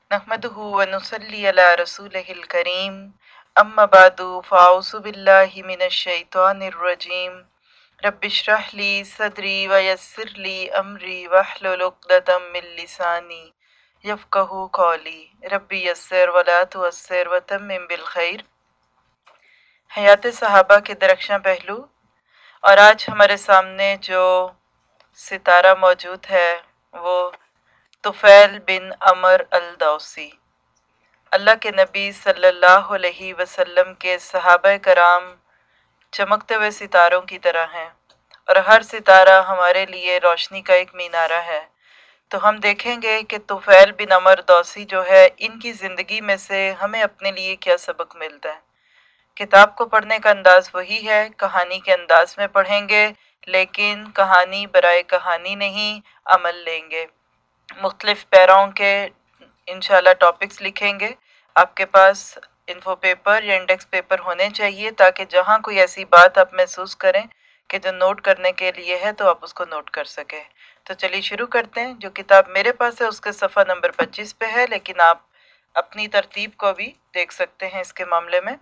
नहमदुहु व नुसल्ली अला रसूलिहिल करीम अम्मा बादु फ़ाऊज़ु बिल्लाहि मिनश शैतानिर रजीम रब्बिश्रह ली सदरी व यस्सिर ली अमरी वहलुल उक़दतम मिन लिसानी यफ़क़हू क़ौली रब्बी यस्सिर व ला तुअस्सिर व तम्मिम बिल खैर। हयात सहाबा के दरख्शां पहलू। और आज हमारे सामने जो सितारा मौजूद है वो तुफैल बिन अमर अल दौसी। अल्लाह के नबी सल्लल्लाहु अलैहि वसल्लम के सहाबा कराम चमकते हुए सितारों की तरह हैं और हर सितारा हमारे लिए रोशनी का एक मीनारा है। तो हम देखेंगे कि तुफैल बिन अमर दौसी जो है, इनकी ज़िंदगी में से हमें अपने लिए क्या सबक मिलता है। किताब को पढ़ने का अंदाज़ वही है, कहानी के अंदाज में पढ़ेंगे, लेकिन कहानी बराए कहानी नहीं, अमल लेंगे। मुख्तलिफ पैराओं के इंशाल्लाह टॉपिक्स लिखेंगे। आपके पास इन्फो पेपर या इंडेक्स पेपर होने चाहिए ताकि जहाँ कोई ऐसी बात आप महसूस करें कि जो नोट करने के लिए है तो आप उसको नोट कर सकें। तो चलिए शुरू करते हैं। जो किताब मेरे पास है उसके सफ़ा नंबर 25 पे है, लेकिन आप अपनी तरतीब को भी देख सकते हैं इसके मामले में।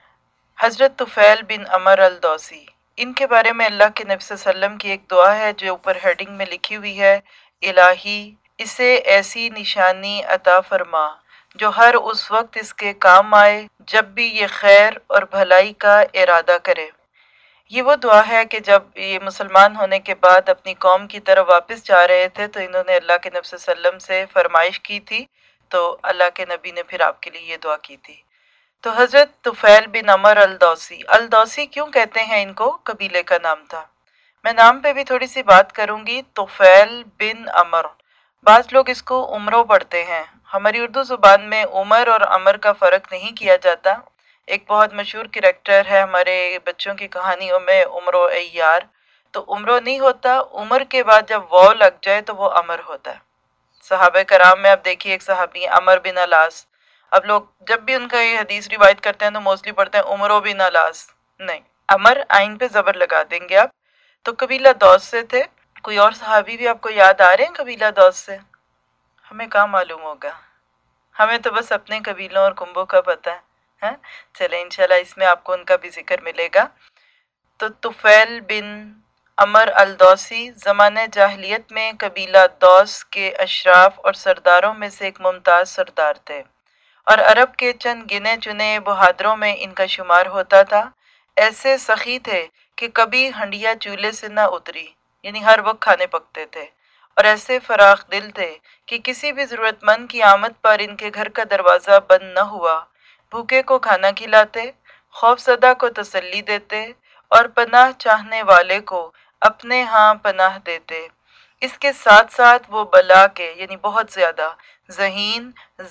हज़रत तुफैल बिन अमर अल दौसी, इनके बारे में अल्लाह के नबी सल्लल्लाहु अलैहि वसल्लम की एक दुआ है जो ऊपर हेडिंग में लिखी हुई है, इलाही इसे ऐसी निशानी अता फरमा जो हर उस वक्त इसके काम आए जब भी ये खैर और भलाई का इरादा करे। ये वो दुआ है कि जब ये मुसलमान होने के बाद अपनी कौम की तरफ वापस जा रहे थे तो इन्होंने अल्लाह के नबी सल्लल्लाहु अलैहि वसल्लम से फरमाइश की थी, तो अल्लाह के नबी ने फिर आपके लिए ये दुआ की थी। तो हज़रत तुफैल बिन अमर अल दौसी क्यों कहते हैं इनको? कबीले का नाम था। मैं नाम पे भी थोड़ी सी बात करूंगी। तुफैल बिन अमर, बाज़ लोग इसको उमरो पढ़ते हैं। हमारी उर्दू ज़ुबान में उमर और अमर का फ़र्क नहीं किया जाता। एक बहुत मशहूर कैरेक्टर है हमारे बच्चों की कहानियों में, उमरो यार, तो उमरो नहीं होता, उमर के बाद जब वो लग जाए तो वो अमर होता है। सहाबा कराम में आप देखिए, एक सहाबी अमर बिन अलास, अब लोग जब भी उनका ये हदीस रिवायत करते हैं तो मोस्टली पढ़ते हैं उमरो बिन अलास, नहीं, अमर आइन पे ज़बर लगा देंगे आप। तो कबीला दौस से थे। कोई और सहाबी भी आपको याद आ रहे हैं कबीला दौस से? हमें कहाँ मालूम होगा, हमें तो बस अपने कबीलों और कुंबों का पता है। चले इंशाल्लाह इसमें आपको उनका भी जिक्र मिलेगा। तो तुफैल बिन अमर अल दौसी ज़माने जाहिलियत में कबीला दौस के अशराफ और सरदारों में से एक मुमताज़ सरदार थे और अरब के चंद गिने चुने बहादुरों में इनका शुमार होता था। ऐसे सखी थे कि कभी हंडिया चूल्हे से न उतरी, यानी हर वक्त खाने पकते थे, और ऐसे फराख दिल थे कि किसी भी ज़रूरतमंद की आमद पर इनके घर का दरवाज़ा बंद न हुआ। भूखे को खाना खिलाते, खौफज़दा को तसल्ली देते और पनाह चाहने वाले को अपने यहाँ पनाह देते। इसके साथ साथ वो बला के, यानी बहुत ज़्यादा ज़हीन,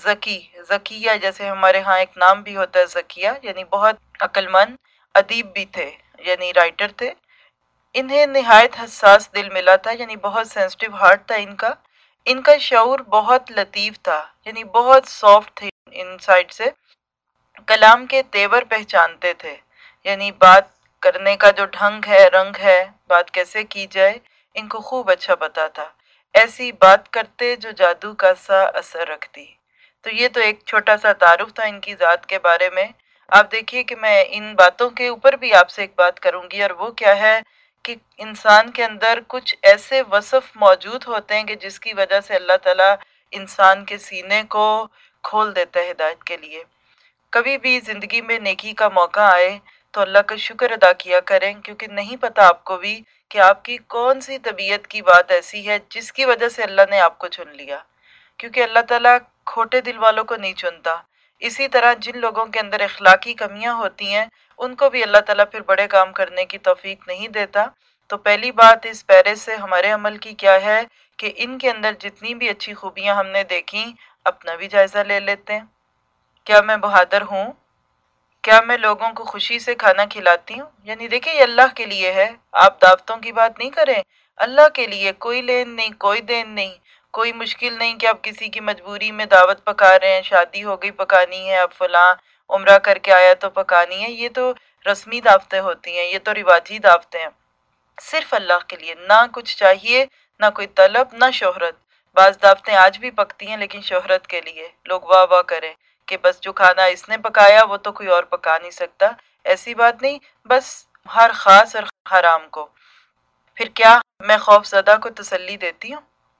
ज़किया, जैसे हमारे यहाँ एक नाम भी होता है ज़किया, यानी बहुत अक्लमंद, अदीब भी थे, यानी राइटर थे। इन्हें निहायत हसास दिल मिला था, यानी बहुत सेंसिटिव हार्ट था इनका। इनका शऊर बहुत लतीफ़ था, यानी बहुत सॉफ्ट थे इन साइड से। कलाम के तेवर पहचानते थे, यानी बात करने का जो ढंग है, रंग है, बात कैसे की जाए, इनको खूब अच्छा पता था। ऐसी बात करते जो जादू का सा असर रखती। तो ये तो एक छोटा सा तारुफ था इनकी ज़ात के बारे में। आप देखिए कि मैं इन बातों के ऊपर भी आपसे एक बात करूंगी, और वो क्या है कि इंसान के अंदर कुछ ऐसे वसफ मौजूद होते हैं कि जिसकी वजह से अल्लाह ताला इंसान के सीने को खोल देता है हिदायत के लिए। कभी भी ज़िंदगी में नेकी का मौका आए तो अल्लाह का शुक्र अदा किया करें, क्योंकि नहीं पता आपको भी कि आपकी कौन सी तबीयत की बात ऐसी है जिसकी वजह से अल्लाह ने आपको चुन लिया, क्योंकि अल्लाह ताला खोटे दिल वालों को नहीं चुनता। इसी तरह जिन लोगों के अंदर इखलाकी कमियां होती हैं उनको भी अल्लाह ताला फिर बड़े काम करने की तौफीक नहीं देता। तो पहली बात इस पैरे से हमारे अमल की क्या है कि इनके अंदर जितनी भी अच्छी खूबियां हमने देखी, अपना भी जायज़ा ले लेते हैं। क्या मैं बहादुर हूँ? क्या मैं लोगों को खुशी से खाना खिलाती हूँ? यानी देखिए, ये अल्लाह के लिए है। आप दावतों की बात नहीं करें, अल्लाह के लिए। कोई लेन नहीं, कोई देन नहीं, कोई मुश्किल नहीं कि आप किसी की मजबूरी में दावत पका रहे हैं, शादी हो गई पकानी है, अब फलां उम्रा करके आया तो पकानी है। ये तो रस्मी दावतें होती हैं, ये तो रिवाजी दावतें हैं। सिर्फ अल्लाह के लिए, ना कुछ चाहिए, ना कोई तलब, ना शोहरत, بعض دعوتیں آج بھی پکتی ہیں لیکن شہرت کے لیے، لوگ واہ واہ کریں کہ بس جو کھانا اس نے پکایا وہ تو کوئی اور پکا نہیں سکتا۔ ایسی بات نہیں، بس ہر خاص اور حرام کو۔ پھر کیا میں خوف زدہ کو تسلی دیتی ہوں؟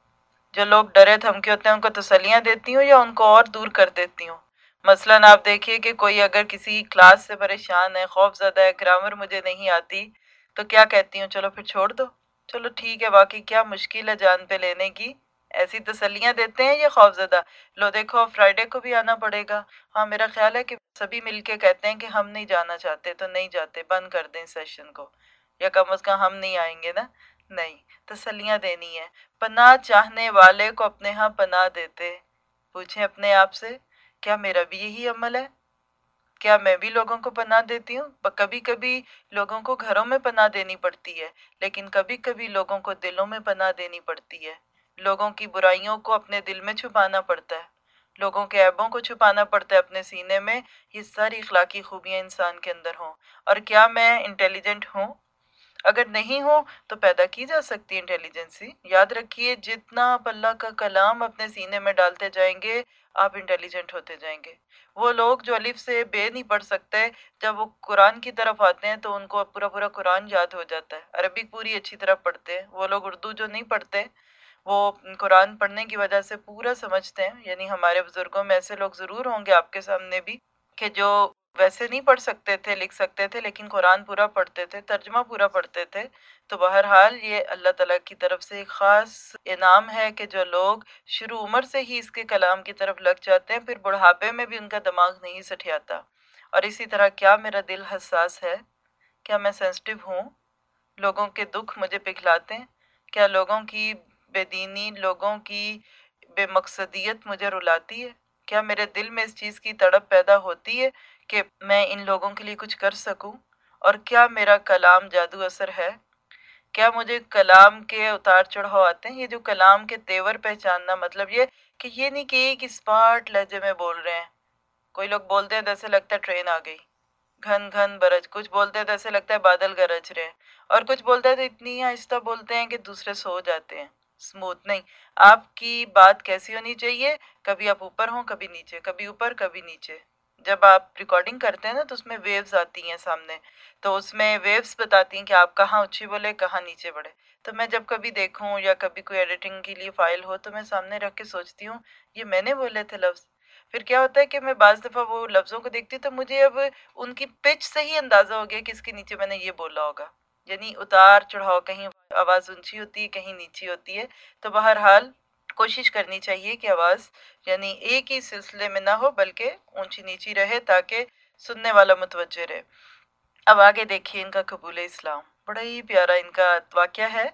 جو لوگ ڈرے دھمکے ہوتے ہیں ان کو تسلیاں دیتی ہوں یا ان کو اور دور کر دیتی ہوں؟ مثلاً آپ دیکھیے کہ کوئی اگر کسی کلاس سے پریشان ہے، خوف زدہ ہے، گرامر مجھے نہیں آتی، تو کیا کہتی ہوں؟ چلو پھر چھوڑ دو، چلو ٹھیک ہے، واقعی کیا مشکل ہے جان پہ لینے کی۔ ایسی تسلیاں دیتے ہیں یا خوف زدہ؟ لو دیکھو فرائیڈے کو بھی آنا پڑے گا۔ ہاں میرا خیال ہے کہ سبھی مل کے کہتے ہیں کہ ہم نہیں جانا چاہتے تو نہیں جاتے، بند کر دیں سیشن کو، یا کم از کم ہم نہیں آئیں گے نا۔ نہیں، تسلیاں دینی ہے۔ پناہ چاہنے والے کو اپنے ہاں پناہ دیتے۔ پوچھیں اپنے آپ سے، کیا میرا بھی یہی عمل ہے؟ کیا میں بھی لوگوں کو پناہ دیتی ہوں؟ کبھی کبھی لوگوں کو گھروں میں پناہ دینی پڑتی ہے، لیکن کبھی کبھی لوگوں کو دلوں میں پناہ دینی پڑتی ہے۔ لوگوں کی برائیوں کو اپنے دل میں چھپانا پڑتا ہے، لوگوں کے عیبوں کو چھپانا پڑتا ہے اپنے سینے میں۔ یہ ساری اخلاقی خوبیاں انسان کے اندر ہوں۔ اور کیا میں انٹیلیجنٹ ہوں؟ اگر نہیں ہو تو پیدا کی جا سکتی انٹیلیجنسی۔ یاد رکھیے جتنا آپ اللہ کا کلام اپنے سینے میں ڈالتے جائیں گے آپ انٹیلیجنٹ ہوتے جائیں گے۔ وہ لوگ جو الف سے بے نہیں پڑھ سکتے، جب وہ قرآن کی طرف آتے ہیں تو ان کو پورا پورا قرآن یاد ہو جاتا ہے، عربک پوری اچھی طرح پڑھتے ہیں۔ وہ لوگ اردو جو نہیں پڑھتے وہ قرآن پڑھنے کی وجہ سے پورا سمجھتے ہیں۔ یعنی ہمارے بزرگوں میں ایسے لوگ ضرور ہوں گے آپ کے سامنے بھی کہ جو ویسے نہیں پڑھ سکتے تھے، لکھ سکتے تھے، لیکن قرآن پورا پڑھتے تھے، ترجمہ پورا پڑھتے تھے۔ تو بہرحال یہ اللہ تعالیٰ کی طرف سے ایک خاص انعام ہے کہ جو لوگ شروع عمر سے ہی اس کے کلام کی طرف لگ جاتے ہیں، پھر بڑھاپے میں بھی ان کا دماغ نہیں سٹھیاتا۔ اور اسی طرح کیا میرا دل حساس ہے؟ کیا میں سینسٹیو ہوں؟ لوگوں کے دکھ مجھے پگھلاتے ہیں؟ کیا لوگوں کی بے دینی، لوگوں کی بے مقصدیت مجھے رلاتی ہے؟ کیا میرے دل میں اس چیز کی تڑپ پیدا ہوتی ہے کہ میں ان لوگوں کے لیے کچھ کر سکوں؟ اور کیا میرا کلام جادو اثر ہے؟ کیا مجھے کلام کے اتار چڑھاؤ آتے ہیں؟ یہ جو کلام کے تیور پہچاننا، مطلب یہ کہ یہ نہیں کہ ایک اسپاٹ لہجے میں بول رہے ہیں۔ کوئی لوگ بولتے ہیں جیسے لگتا ہے ٹرین آ گئی، گھن گھن برج، کچھ بولتے ہیں تو ایسے لگتا ہے بادل گرج رہے ہیں، اور کچھ بولتے ہیں تو اتنی آہستہ بولتے ہیں کہ دوسرے سو جاتے ہیں۔ اسموتھ نہیں۔ آپ کی بات کیسی ہونی چاہیے؟ کبھی آپ اوپر ہوں، کبھی نیچے، کبھی اوپر کبھی نیچے۔ جب آپ ریکارڈنگ کرتے ہیں نا تو اس میں ویوز آتی ہیں سامنے، تو اس میں ویوز بتاتی ہیں کہ آپ کہاں اونچی بولے، کہاں نیچے بڑھے۔ تو میں جب کبھی دیکھوں یا کبھی کوئی ایڈیٹنگ کے لیے فائل ہو تو میں سامنے رکھ کے سوچتی ہوں یہ میں نے بولے تھے لفظ۔ پھر کیا ہوتا ہے کہ میں بعض دفعہ وہ لفظوں کو دیکھتی ہوں تو مجھے اب ان کی پچ سے ہی اندازہ ہو گیا کہ اس کے نیچے میں نے یہ بولا ہوگا۔ یعنی اتار چڑھاؤ، کہیں آواز اونچی ہوتی ہے، کہیں نیچی ہوتی ہے۔ تو بہرحال کوشش کرنی چاہیے کہ آواز یعنی ایک ہی سلسلے میں نہ ہو بلکہ اونچی نیچی رہے تاکہ سننے والا متوجہ رہے۔ اب آگے دیکھیے ان کا قبول اسلام، بڑا ہی پیارا ان کا واقعہ ہے۔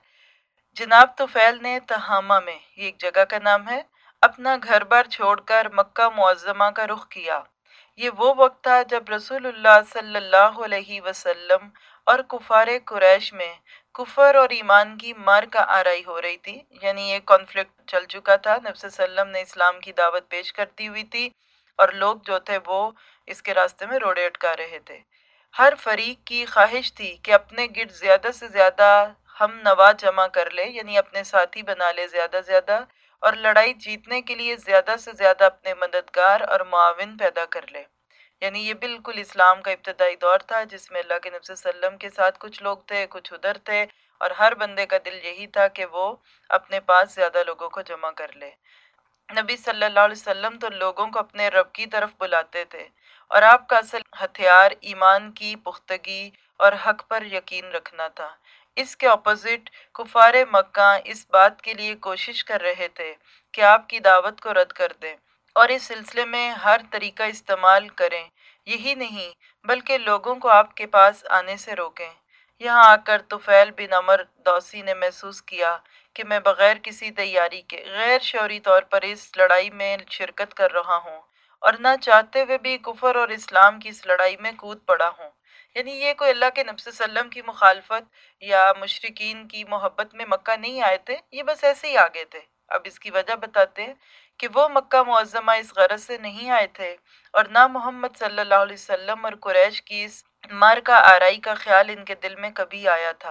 جناب طفیل نے تہامہ میں، یہ ایک جگہ کا نام ہے، اپنا گھر بار چھوڑ کر مکہ معظمہ کا رخ کیا۔ یہ وہ وقت تھا جب رسول اللہ صلی اللہ علیہ وسلم اور کفار قریش میں کفر اور ایمان کی مار کا آرائی ہو رہی تھی۔ یعنی یہ کانفلکٹ چل چکا تھا، نبی صلی اللہ علیہ وسلم نے اسلام کی دعوت پیش کرتی ہوئی تھی اور لوگ جو تھے وہ اس کے راستے میں روڑے اٹکا رہے تھے۔ ہر فریق کی خواہش تھی کہ اپنے گرد زیادہ سے زیادہ ہم نوا جمع کر لے، یعنی اپنے ساتھی بنا لے زیادہ زیادہ، اور لڑائی جیتنے کے لیے زیادہ سے زیادہ اپنے مددگار اور معاون پیدا کر لے۔ یعنی یہ بالکل اسلام کا ابتدائی دور تھا جس میں اللہ کے نبی صلی اللہ علیہ وسلم کے ساتھ کچھ لوگ تھے، کچھ ادھر تھے، اور ہر بندے کا دل یہی تھا کہ وہ اپنے پاس زیادہ لوگوں کو جمع کر لے۔ نبی صلی اللہ علیہ وسلم تو لوگوں کو اپنے رب کی طرف بلاتے تھے، اور آپ کا اصل ہتھیار ایمان کی پختگی اور حق پر یقین رکھنا تھا۔ اس کے اپوزٹ کفار مکہ اس بات کے لیے کوشش کر رہے تھے کہ آپ کی دعوت کو رد کر دیں اور اس سلسلے میں ہر طریقہ استعمال کریں۔ یہی نہیں بلکہ لوگوں کو آپ کے پاس آنے سے روکیں۔ یہاں آ کر طفیل بن عمر دوسی نے محسوس کیا کہ میں بغیر کسی تیاری کے غیر شعوری طور پر اس لڑائی میں شرکت کر رہا ہوں، اور نہ چاہتے ہوئے بھی کفر اور اسلام کی اس لڑائی میں کود پڑا ہوں۔ یعنی یہ کوئی اللہ کے نبی صلی اللہ علیہ وسلم کی مخالفت یا مشرکین کی محبت میں مکہ نہیں آئے تھے، یہ بس ایسے ہی آگے تھے۔ اب اس کی وجہ بتاتے ہیں کہ وہ مکہ معظمہ اس غرض سے نہیں آئے تھے، اور نہ محمد صلی اللہ علیہ وسلم اور قریش کی اس مار کا آرائی کا خیال ان کے دل میں کبھی آیا تھا۔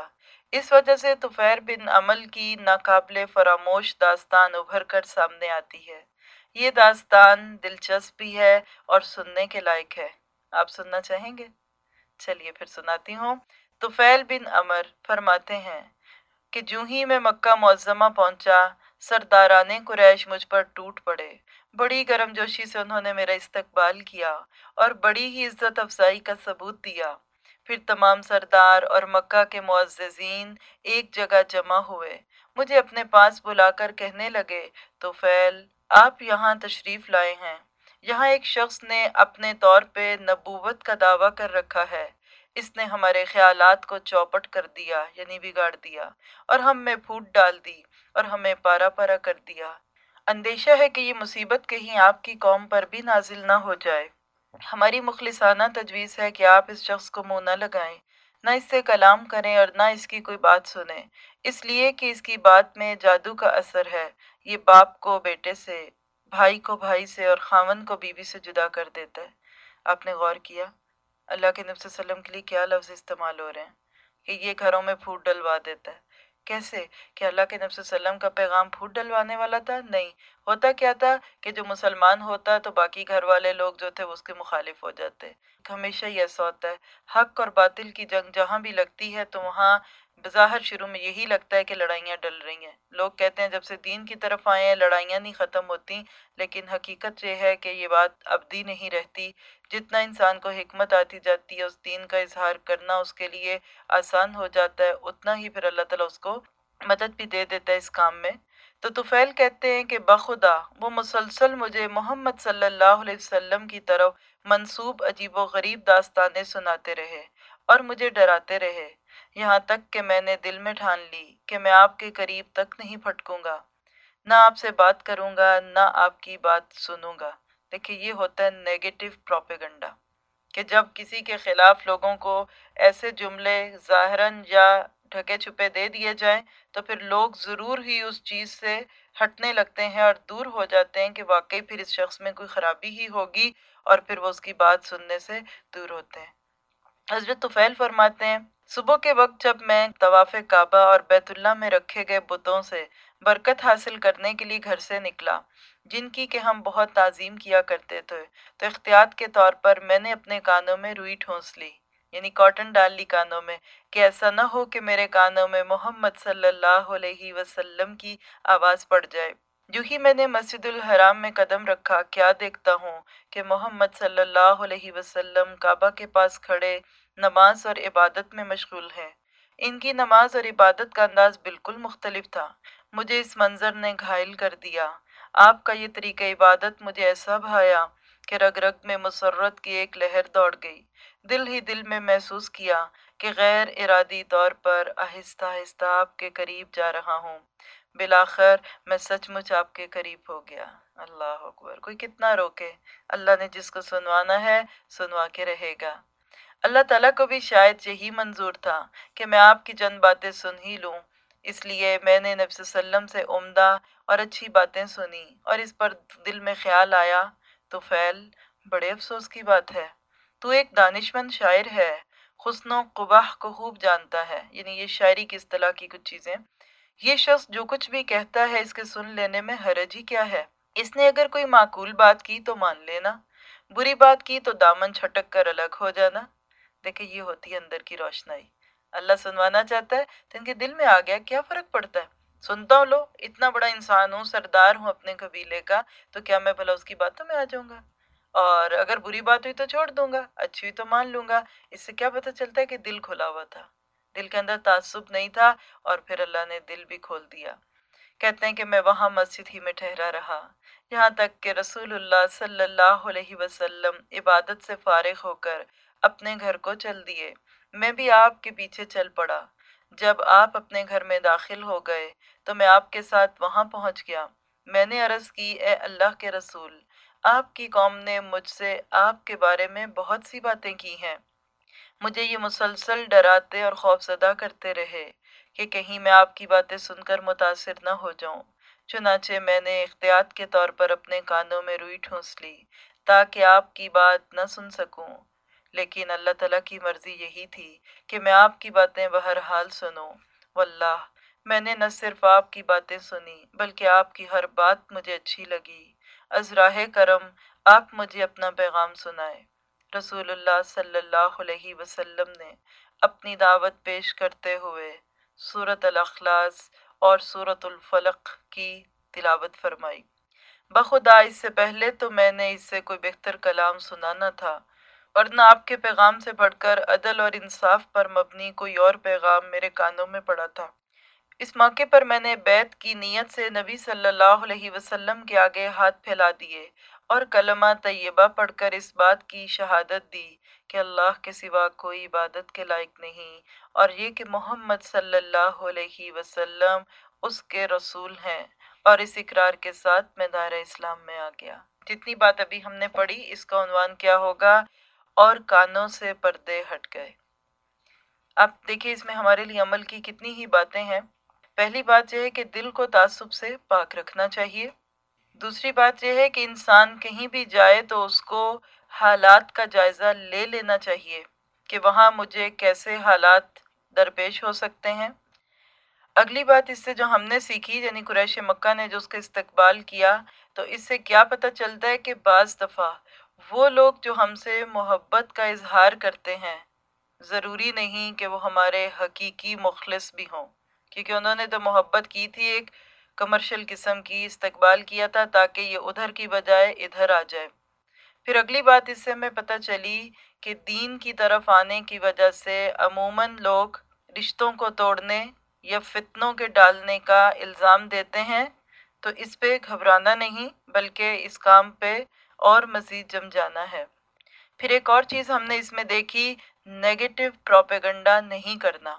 इस वजह से तुफैल बिन अमल की नाकाबिले फरामोश दास्तान उभर कर सामने आती है। ये दास्तान दिलचस्प भी है और सुनने के लायक है। आप सुनना चाहेंगे? चलिए फिर सुनाती हूँ। तुफैल बिन अमर फरमाते हैं कि जूं ही मैं मक्का मुअज़्ज़मा पहुंचा, सरदाराने कुरैश मुझ पर टूट पड़े। बड़ी गर्मजोशी से उन्होंने मेरा इस्तकबाल किया और बड़ी ही इज्जत अफजाई का सबूत दिया। फिर तमाम सरदार और मक्का के मुअज़्ज़िज़ीन एक जगह जमा हुए। मुझे अपने पास बुलाकर कहने लगे, तुफैल, आप यहाँ तशरीफ लाए हैं। यहाँ एक शख्स ने अपने तौर पे नबूवत का दावा कर रखा है। इसने हमारे ख्यालात को चौपट कर दिया, यानी बिगाड़ दिया, और हम में फूट डाल दी और हमें पारा पारा कर दिया। अंदेशा है कि ये मुसीबत कहीं आपकी कौम पर भी नाजिल ना हो जाए। हमारी मुखलिसाना तजवीज़ है कि आप इस शख्स को मुंह न लगाएं, न इससे कलाम करें और न इसकी कोई बात सुने, इसलिए कि इसकी बात में जादू का असर है। ये बाप को बेटे से, भाई को भाई से और खामन को बीवी से जुदा कर देता है। आपने गौर किया अल्लाह के नबी वसल्लम के लिए क्या लफ्ज़ इस्तेमाल हो रहे हैं कि ये घरों में फूट डलवा देता है। कैसे? कि अल्लाह के नबी वसल्लम का पैगाम फूट डलवाने वाला था? नहीं। होता क्या था कि जो मुसलमान होता तो बाकी घर वाले लोग जो थे वो उसके मुखालिफ हो जाते। हमेशा ही ऐसा होता है। हक और बातिल की जंग जहाँ भी लगती है तो वहाँ बज़ाहिर शुरू में यही लगता है कि लड़ाइयाँ डल रही हैं। लोग कहते हैं जब से दीन की तरफ आए हैं लड़ाइयाँ नहीं ख़त्म होती, लेकिन हकीकत ये है कि ये बात अबदी नहीं रहती। जितना इंसान को हिकमत आती जाती है उस दीन का इजहार करना उसके लिए आसान हो जाता है, उतना ही फिर अल्लाह ताला उसको मदद भी दे देता है इस काम में। तो तुफैल कहते हैं कि बखुदा वो मुसलसल मुझे मोहम्मद सल्लल्लाहु अलैहि वसल्लम की तरफ मंसूब अजीब व गरीब दास्तानें सुनाते रहे और मुझे डराते रहे, यहाँ तक कि मैंने दिल में ठान ली कि मैं आपके करीब तक नहीं फटकूंगा, ना आपसे बात करूंगा, ना आपकी बात सुनूंगा। देखिए ये होता है नेगेटिव प्रोपेगेंडा, कि जब किसी के खिलाफ लोगों को ऐसे जुमले ज़ाहिरन या ढके छुपे दे दिए जाएं तो फिर लोग ज़रूर ही उस चीज़ से हटने लगते हैं और दूर हो जाते हैं कि वाकई फिर इस शख्स में कोई ख़राबी ही होगी, और फिर वो उसकी बात सुनने से दूर होते हैं। हज़रत तुफ़ैल फरमाते हैं, सुबह के वक्त जब मैं तवाफ़ काबा और बैतुल्लाह में रखे गए बुतों से बरकत हासिल करने के लिए घर से निकला, जिनकी कि हम बहुत ताज़ीम किया करते थे, तो एहतियात के तौर पर मैंने अपने कानों में रुई ठूंस ली, यानी कॉटन डाल ली कानों में, कि ऐसा न हो कि मेरे कानों में मोहम्मद सल्लल्लाहु अलैहि वसल्लम की आवाज़ पड़ जाए। जो ही मैंने मस्जिदुल हराम में कदम रखा, क्या देखता हूँ कि मोहम्मद सल्लल्लाहु अलैहि वसल्लम काबा के पास खड़े नमाज और इबादत में मशगूल हैं। इनकी नमाज और इबादत का अंदाज बिल्कुल मुख्तलिफ था। मुझे इस मंजर ने घायल कर दिया। आपका ये तरीका इबादत मुझे ऐसा भाया कि रग रग में मुसर्रत की एक लहर दौड़ गई। दिल ही दिल में महसूस किया कि गैर इरादी तौर पर आहिस्ता आहिस्ता आपके करीब जा रहा हूँ। बिलाखिर मैं सचमुच आपके करीब हो गया। अल्लाह अकबर। कोई कितना रोके, अल्लाह ने जिसको सुनवाना है सुनवा के रहेगा। अल्लाह ताला को भी शायद यही मंजूर था कि मैं आपकी चंद बातें सुन ही लूं, इसलिए मैंने नबी वसल्लम से उम्दा और अच्छी बातें सुनी और इस पर दिल में ख्याल आया, तुफैल, बड़े अफसोस की बात है, तू एक दानिशमंद शायर है, हुस्न क़ुबाह को खूब जानता है, यानी ये शायरी की इस्तिलाह की कुछ चीज़ें। ये शख्स जो कुछ भी कहता है इसके सुन लेने में हरज ही क्या है। इसने अगर कोई माकूल बात की तो मान लेना, बुरी बात की तो दामन छटक कर अलग हो जाना। देखिए ये होती है अंदर की रोशनाई। अल्लाह सुनवाना चाहता है तो इनके दिल में आ गया, क्या फर्क पड़ता है, सुनता हूँ, लो इतना बड़ा इंसान हूँ, सरदार हूँ अपने कबीले का, तो क्या मैं भला उसकी बातों में आ जाऊंगा, और अगर बुरी बात हुई तो छोड़ दूंगा, अच्छी हुई तो मान लूंगा। इससे क्या पता चलता है कि दिल खुला हुआ था, दिल के अंदर तासुब नहीं था, और फिर अल्लाह ने दिल भी खोल दिया। कहते हैं कि मैं वहाँ मस्जिद ही में ठहरा रहा, यहाँ तक कि रसूलुल्लाह सल्लल्लाहु अलैहि वसल्लम इबादत से फारिग होकर अपने घर को चल दिए। मैं भी आपके पीछे चल पड़ा। जब आप अपने घर में दाखिल हो गए तो मैं आपके साथ वहाँ पहुँच गया। मैंने अर्ज़ की, ए अल्लाह के रसूल, आपकी कौम ने मुझसे आपके बारे में बहुत सी बातें की हैं। मुझे ये मुसलसल डराते और खौफज़दा करते रहे कि कहीं मैं आपकी बातें सुनकर मुतासिर न हो जाऊं। चुनाचे मैंने एहतियात के तौर पर अपने कानों में रुई ठूंस ली ताकि आपकी बात न सुन सकूं, लेकिन अल्लाह ताला की मर्जी यही थी कि मैं आपकी बातें बहरहाल सुनूं, واللہ میں نے نہ صرف آپ کی باتیں سنی بلکہ آپ کی ہر بات مجھے اچھی لگی۔ از راہ کرم آپ مجھے اپنا پیغام سنائے۔ رسول اللہ صلی اللہ علیہ وسلم نے اپنی دعوت پیش کرتے ہوئے سورۃ الاخلاص اور سورۃ الفلق کی تلاوت فرمائی۔ بخدا اس سے پہلے تو میں نے اس سے کوئی بہتر کلام سنا نہ تھا، اور نہ آپ کے پیغام سے بڑھ کر عدل اور انصاف پر مبنی کوئی اور پیغام میرے کانوں میں پڑا تھا۔ اس موقع پر میں نے بیعت کی نیت سے نبی صلی اللہ علیہ وسلم کے آگے ہاتھ پھیلا دیے اور کلمہ طیبہ پڑھ کر اس بات کی شہادت دی کہ اللہ کے سوا کوئی عبادت کے لائق نہیں، اور یہ کہ محمد صلی اللہ علیہ وسلم اس کے رسول ہیں، اور اس اقرار کے ساتھ میں دائرہ اسلام میں آ گیا۔ جتنی بات ابھی ہم نے پڑھی اس کا عنوان کیا ہوگا؟ اور کانوں سے پردے ہٹ گئے۔ آپ دیکھیے اس میں ہمارے لیے عمل کی کتنی ہی باتیں ہیں۔ پہلی بات یہ ہے کہ دل کو تعصب سے پاک رکھنا چاہیے۔ دوسری بات یہ ہے کہ انسان کہیں بھی جائے تو اس کو حالات کا جائزہ لے لینا چاہیے کہ وہاں مجھے کیسے حالات درپیش ہو سکتے ہیں۔ اگلی بات اس سے جو ہم نے سیکھی، یعنی قریش مکہ نے جو اس کا استقبال کیا، تو اس سے کیا پتہ چلتا ہے کہ بعض دفعہ وہ لوگ جو ہم سے محبت کا اظہار کرتے ہیں ضروری نہیں کہ وہ ہمارے حقیقی مخلص بھی ہوں، کیونکہ انہوں نے تو محبت کی تھی ایک کمرشل قسم کی، استقبال کیا تھا تاکہ یہ ادھر کی بجائے ادھر آ جائے۔ پھر اگلی بات اس سے ہمیں پتہ چلی کہ دین کی طرف آنے کی وجہ سے عموماً لوگ رشتوں کو توڑنے یا فتنوں کے ڈالنے کا الزام دیتے ہیں، تو اس پہ گھبرانا نہیں بلکہ اس کام پہ اور مزید جم جانا ہے۔ پھر ایک اور چیز ہم نے اس میں دیکھی، نیگیٹو پروپیگنڈا نہیں کرنا،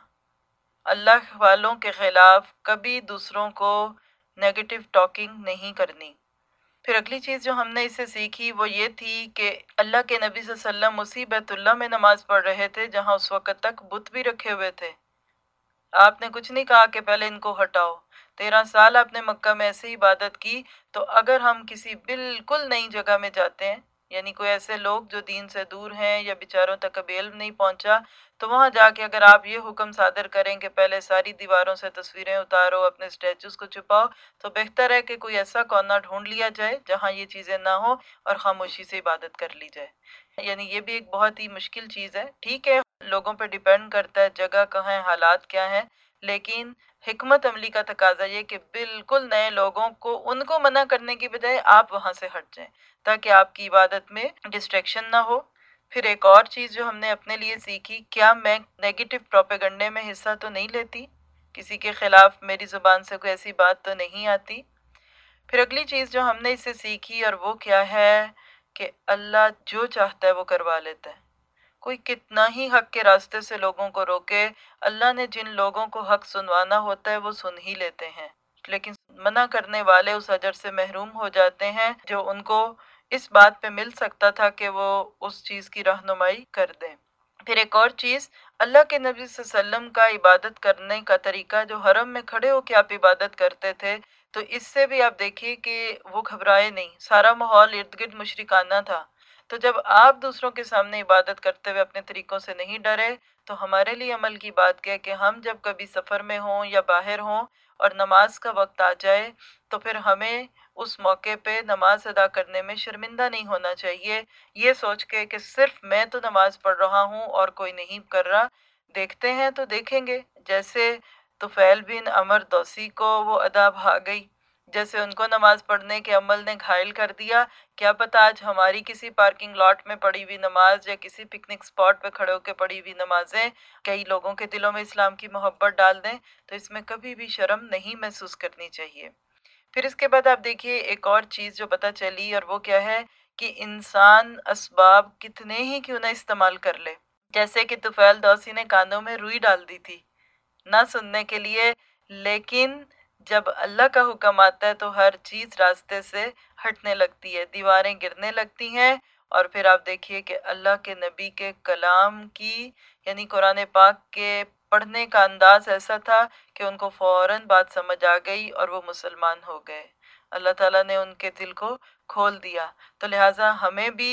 اللہ والوں کے خلاف کبھی دوسروں کو نیگیٹو ٹاکنگ نہیں کرنی۔ پھر اگلی چیز جو ہم نے اس سے سیکھی وہ یہ تھی کہ اللہ کے نبی صلی اللہ علیہ وسلم اسی بیت اللہ میں نماز پڑھ رہے تھے جہاں اس وقت تک بت بھی رکھے ہوئے تھے۔ آپ نے کچھ نہیں کہا کہ پہلے ان کو ہٹاؤ، 13 سال آپ نے مکہ میں ایسے عبادت کی، تو اگر ہم کسی بالکل نئی جگہ میں جاتے ہیں، یعنی کوئی ایسے لوگ جو دین سے دور ہیں یا بیچاروں تک ابھی علم نہیں پہنچا، تو وہاں جا کے اگر آپ یہ حکم صادر کریں کہ پہلے ساری دیواروں سے تصویریں اتارو، اپنے سٹیچوز کو چھپاؤ، تو بہتر ہے کہ کوئی ایسا کونا ڈھونڈ لیا جائے جہاں یہ چیزیں نہ ہوں اور خاموشی سے عبادت کر لی جائے۔ یعنی یہ بھی ایک بہت ہی مشکل چیز ہے، ٹھیک ہے لوگوں پہ ڈیپینڈ کرتا ہے جگہ کہاں ہے، حالات کیا ہیں، لیکن حکمت عملی کا تقاضا یہ کہ بالکل نئے لوگوں کو ان کو منع کرنے کی بجائے آپ وہاں سے ہٹ جائیں تاکہ آپ کی عبادت میں ڈسٹریکشن نہ ہو۔ پھر ایک اور چیز جو ہم نے اپنے لیے سیکھی، کیا میں نیگیٹو پروپیگنڈے میں حصہ تو نہیں لیتی، کسی کے خلاف میری زبان سے کوئی ایسی بات تو نہیں آتی۔ پھر اگلی چیز جو ہم نے اس سے سیکھی اور وہ کیا ہے کہ اللہ جو چاہتا ہے وہ کروا لیتا ہے۔ کوئی کتنا ہی حق کے راستے سے لوگوں کو روکے، اللہ نے جن لوگوں کو حق سنوانا ہوتا ہے وہ سن ہی لیتے ہیں، لیکن منع کرنے والے اس اجر سے محروم ہو جاتے ہیں جو ان کو اس بات پہ مل سکتا تھا کہ وہ اس چیز کی رہنمائی کر دیں۔ پھر ایک اور چیز، اللہ کے نبی صلی اللہ علیہ وسلم کا عبادت کرنے کا طریقہ، جو حرم میں کھڑے ہو کے آپ عبادت کرتے تھے، تو اس سے بھی آپ دیکھیے کہ وہ گھبرائے نہیں، سارا ماحول ارد گرد مشرکانہ تھا، تو جب آپ دوسروں کے سامنے عبادت کرتے ہوئے اپنے طریقوں سے نہیں ڈرے، تو ہمارے لیے عمل کی بات کیا کہ ہم جب کبھی سفر میں ہوں یا باہر ہوں اور نماز کا وقت آ جائے تو پھر ہمیں اس موقع پہ نماز ادا کرنے میں شرمندہ نہیں ہونا چاہیے، یہ سوچ کے کہ صرف میں تو نماز پڑھ رہا ہوں اور کوئی نہیں کر رہا، دیکھتے ہیں تو دیکھیں گے، جیسے طفیل بن عمر دوسی کو وہ ادا بھا گئی، جیسے ان کو نماز پڑھنے کے عمل نے گھائل کر دیا، کیا پتہ آج ہماری کسی پارکنگ لاٹ میں پڑھی ہوئی نماز یا کسی پکنک سپاٹ پہ کھڑے ہو کے پڑھی ہوئی نمازیں کئی لوگوں کے دلوں میں اسلام کی محبت ڈال دیں، تو اس میں کبھی بھی شرم نہیں محسوس کرنی چاہیے۔ پھر اس کے بعد آپ دیکھیے ایک اور چیز جو پتہ چلی، اور وہ کیا ہے کہ انسان اسباب کتنے ہی کیوں نہ استعمال کر لے، جیسے کہ طفیل دوسی نے کانوں میں روئی ڈال دی تھی نہ سننے کے لیے، لیکن جب اللہ کا حکم آتا ہے تو ہر چیز راستے سے ہٹنے لگتی ہے، دیواریں گرنے لگتی ہیں، اور پھر آپ دیکھیے کہ اللہ کے نبی کے کلام کی، یعنی قرآن پاک کے پڑھنے کا انداز ایسا تھا کہ ان کو فوراً بات سمجھ آ گئی اور وہ مسلمان ہو گئے، اللہ تعالیٰ نے ان کے دل کو کھول دیا۔ تو لہٰذا ہمیں بھی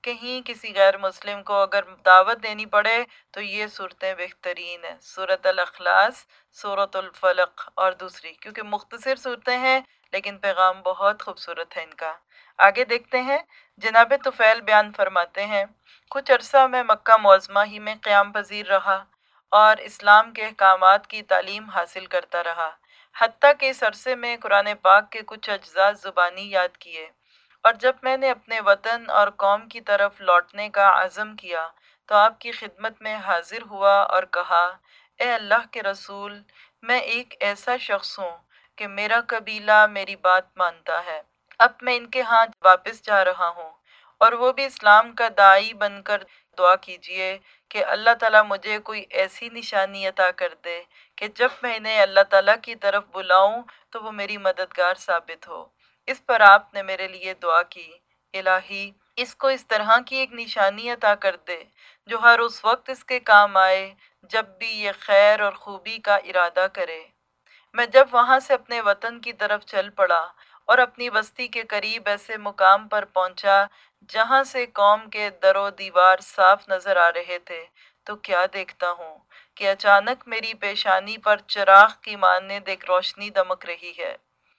کہیں کسی غیر مسلم کو اگر دعوت دینی پڑے تو یہ صورتیں بہترین ہیں، سورۃ الاخلاص، سورۃ الفلق اور دوسری، کیونکہ مختصر صورتیں ہیں لیکن پیغام بہت خوبصورت ہے ان کا۔ آگے دیکھتے ہیں، جناب طفیل بیان فرماتے ہیں، کچھ عرصہ میں مکہ معظمہ ہی میں قیام پذیر رہا اور اسلام کے احکامات کی تعلیم حاصل کرتا رہا، حتیٰ کہ اس عرصے میں قرآن پاک کے کچھ اجزاء زبانی یاد کیے، اور جب میں نے اپنے وطن اور قوم کی طرف لوٹنے کا عزم کیا تو آپ کی خدمت میں حاضر ہوا اور کہا، اے اللہ کے رسول، میں ایک ایسا شخص ہوں کہ میرا قبیلہ میری بات مانتا ہے، اب میں ان کے ہاں واپس جا رہا ہوں، اور وہ بھی اسلام کا داعی بن کر دعا کیجئے کہ اللہ تعالیٰ مجھے کوئی ایسی نشانی عطا کر دے کہ جب میں انہیں اللہ تعالیٰ کی طرف بلاؤں تو وہ میری مددگار ثابت ہو۔ اس پر آپ نے میرے لیے دعا کی، الہی اس کو اس طرح کی ایک نشانی عطا کر دے جو ہر اس وقت اس کے کام آئے جب بھی یہ خیر اور خوبی کا ارادہ کرے۔ میں جب وہاں سے اپنے وطن کی طرف چل پڑا اور اپنی بستی کے قریب ایسے مقام پر پہنچا جہاں سے قوم کے در و دیوار صاف نظر آ رہے تھے، تو کیا دیکھتا ہوں کہ اچانک میری پیشانی پر چراغ کی مانند ایک روشنی دمک رہی ہے۔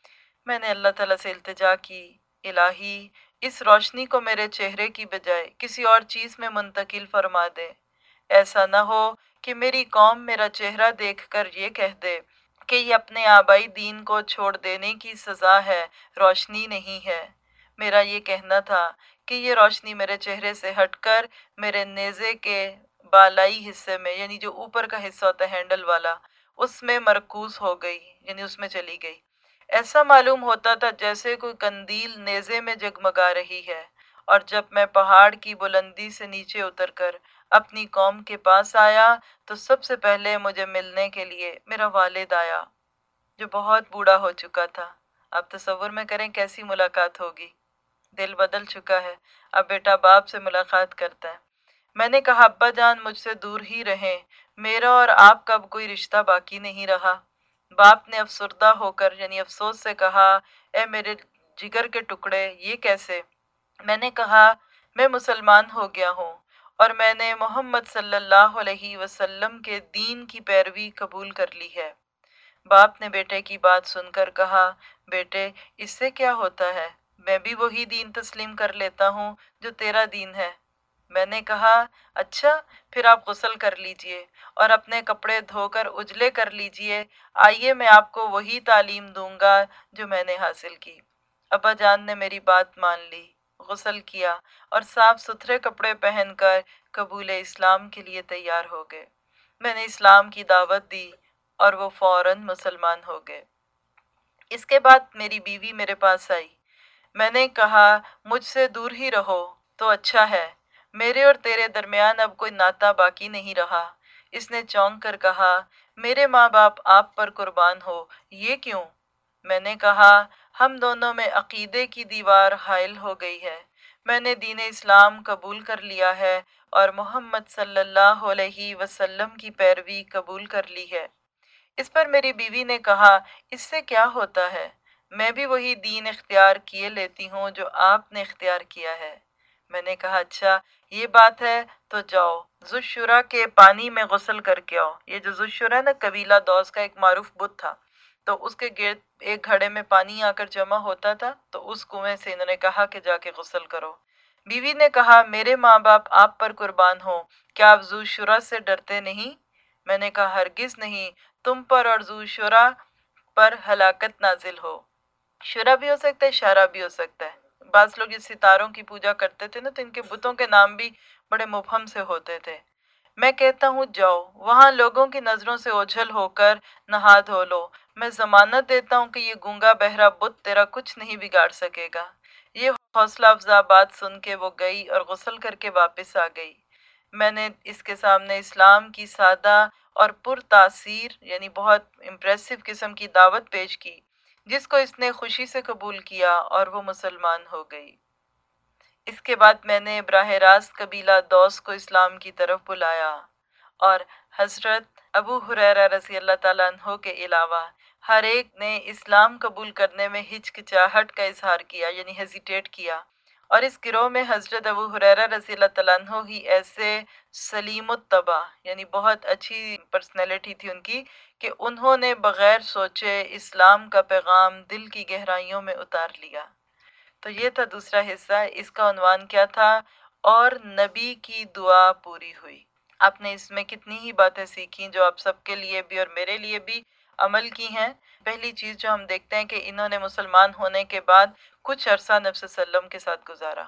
میں نے اللہ تعالیٰ سے التجا کی، الہی اس روشنی کو میرے چہرے کی بجائے کسی اور چیز میں منتقل فرما دے، ایسا نہ ہو کہ میری قوم میرا چہرہ دیکھ کر یہ کہہ دے کہ یہ اپنے آبائی دین کو چھوڑ دینے کی سزا ہے، روشنی نہیں ہے۔ میرا یہ کہنا تھا کہ یہ روشنی میرے چہرے سے ہٹ کر میرے نیزے کے بالائی حصے میں، یعنی جو اوپر کا حصہ ہوتا ہے ہینڈل والا، اس میں مرکوز ہو گئی، یعنی اس میں چلی گئی۔ ایسا معلوم ہوتا تھا جیسے کوئی قندیل نیزے میں جگمگا رہی ہے، اور جب میں پہاڑ کی بلندی سے نیچے اتر کر اپنی قوم کے پاس آیا تو سب سے پہلے مجھے ملنے کے لیے میرا والد آیا جو بہت بوڑھا ہو چکا تھا۔ آپ تصور میں کریں کیسی ملاقات ہوگی، دل بدل چکا ہے، اب بیٹا باپ سے ملاقات کرتا ہے۔ میں نے کہا، ابا جان مجھ سے دور ہی رہیں، میرا اور آپ کا اب کوئی رشتہ باقی نہیں رہا۔ باپ نے افسردہ ہو کر یعنی افسوس سے کہا، اے میرے جگر کے ٹکڑے، یہ کیسے؟ میں نے کہا، میں مسلمان ہو گیا ہوں اور میں نے محمد صلی اللہ علیہ وسلم کے دین کی پیروی قبول کر لی ہے۔ باپ نے بیٹے کی بات سن کر کہا، بیٹے اس سے کیا ہوتا ہے، میں بھی وہی دین تسلیم کر لیتا ہوں جو تیرا دین ہے۔ میں نے کہا، اچھا پھر آپ غسل کر لیجئے اور اپنے کپڑے دھو کر اجلے کر لیجئے، آئیے میں آپ کو وہی تعلیم دوں گا جو میں نے حاصل کی۔ ابا جان نے میری بات مان لی، غسل کیا اور صاف ستھرے کپڑے پہن کر قبول اسلام کے لیے تیار ہو گئے۔ میں نے اسلام کی دعوت دی اور وہ فوراً مسلمان ہو گئے۔ اس کے بعد میری بیوی میرے پاس آئی۔ میں نے کہا، مجھ سے دور ہی رہو تو اچھا ہے، میرے اور تیرے درمیان اب کوئی ناطہ باقی نہیں رہا۔ اس نے چونک کر کہا، میرے ماں باپ آپ پر قربان ہو، یہ کیوں؟ میں نے کہا، ہم دونوں میں عقیدے کی دیوار حائل ہو گئی ہے، میں نے دین اسلام قبول کر لیا ہے اور محمد صلی اللہ علیہ وسلم کی پیروی قبول کر لی ہے۔ اس پر میری بیوی نے کہا، اس سے کیا ہوتا ہے، میں بھی وہی دین اختیار کیے لیتی ہوں جو آپ نے اختیار کیا ہے۔ میں نے کہا، اچھا یہ بات ہے تو جاؤ ذوالشرا کے پانی میں غسل کر کے آؤ۔ یہ جو ذوالشرا ہے نا، قبیلہ دوس کا ایک معروف بت تھا، تو اس کے گرد ایک گھڑے میں پانی آ کر جمع ہوتا تھا، تو اس کنویں سے انہوں نے کہا کہ جا کے غسل کرو۔ بیوی نے کہا، میرے ماں باپ آپ پر قربان ہو، کیا آپ ذوالشرا سے ڈرتے نہیں؟ میں نے کہا، ہرگز نہیں، تم پر اور ذوالشرا پر ہلاکت نازل ہو۔ شرا بھی ہو سکتا ہے، شارا بھی ہو سکتا ہے، بعض لوگ یہ ستاروں کی پوجا کرتے تھے نا، تو ان کے بتوں کے نام بھی بڑے مبہم سے ہوتے تھے۔ میں کہتا ہوں جاؤ وہاں لوگوں کی نظروں سے اوجھل ہو کر نہا دھو لو، میں ضمانت دیتا ہوں کہ یہ گونگا بہرا بت تیرا کچھ نہیں بگاڑ سکے گا۔ یہ حوصلہ افزا بات سن کے وہ گئی اور غسل کر کے واپس آ گئی۔ میں نے اس کے سامنے اسلام کی سادہ اور پر تاثیر یعنی بہت امپریسو قسم کی دعوت پیش کی، جس کو اس نے خوشی سے قبول کیا اور وہ مسلمان ہو گئی۔ اس کے بعد میں نے براہ راست قبیلہ دوس کو اسلام کی طرف بلایا، اور حضرت ابو ہریرہ رضی اللہ تعالیٰ عنہ کے علاوہ ہر ایک نے اسلام قبول کرنے میں ہچکچاہٹ کا اظہار کیا، یعنی ہیزیٹیٹ کیا، اور اس گروہ میں حضرت ابو ہریرہ رضی اللہ تعالیٰ عنہ ہی ایسے سلیم الطبع یعنی بہت اچھی پرسنالٹی تھی ان کی کہ انہوں نے بغیر سوچے اسلام کا پیغام دل کی گہرائیوں میں اتار لیا۔ تو یہ تھا دوسرا حصہ، اس کا عنوان کیا تھا؟ اور نبی کی دعا پوری ہوئی۔ آپ نے اس میں کتنی ہی باتیں سیکھی جو آپ سب کے لیے بھی اور میرے لیے بھی عمل کی ہیں۔ پہلی چیز جو ہم دیکھتے ہیں کہ انہوں نے مسلمان ہونے کے بعد کچھ عرصہ نبی صلی اللہ علیہ وسلم کے ساتھ گزارا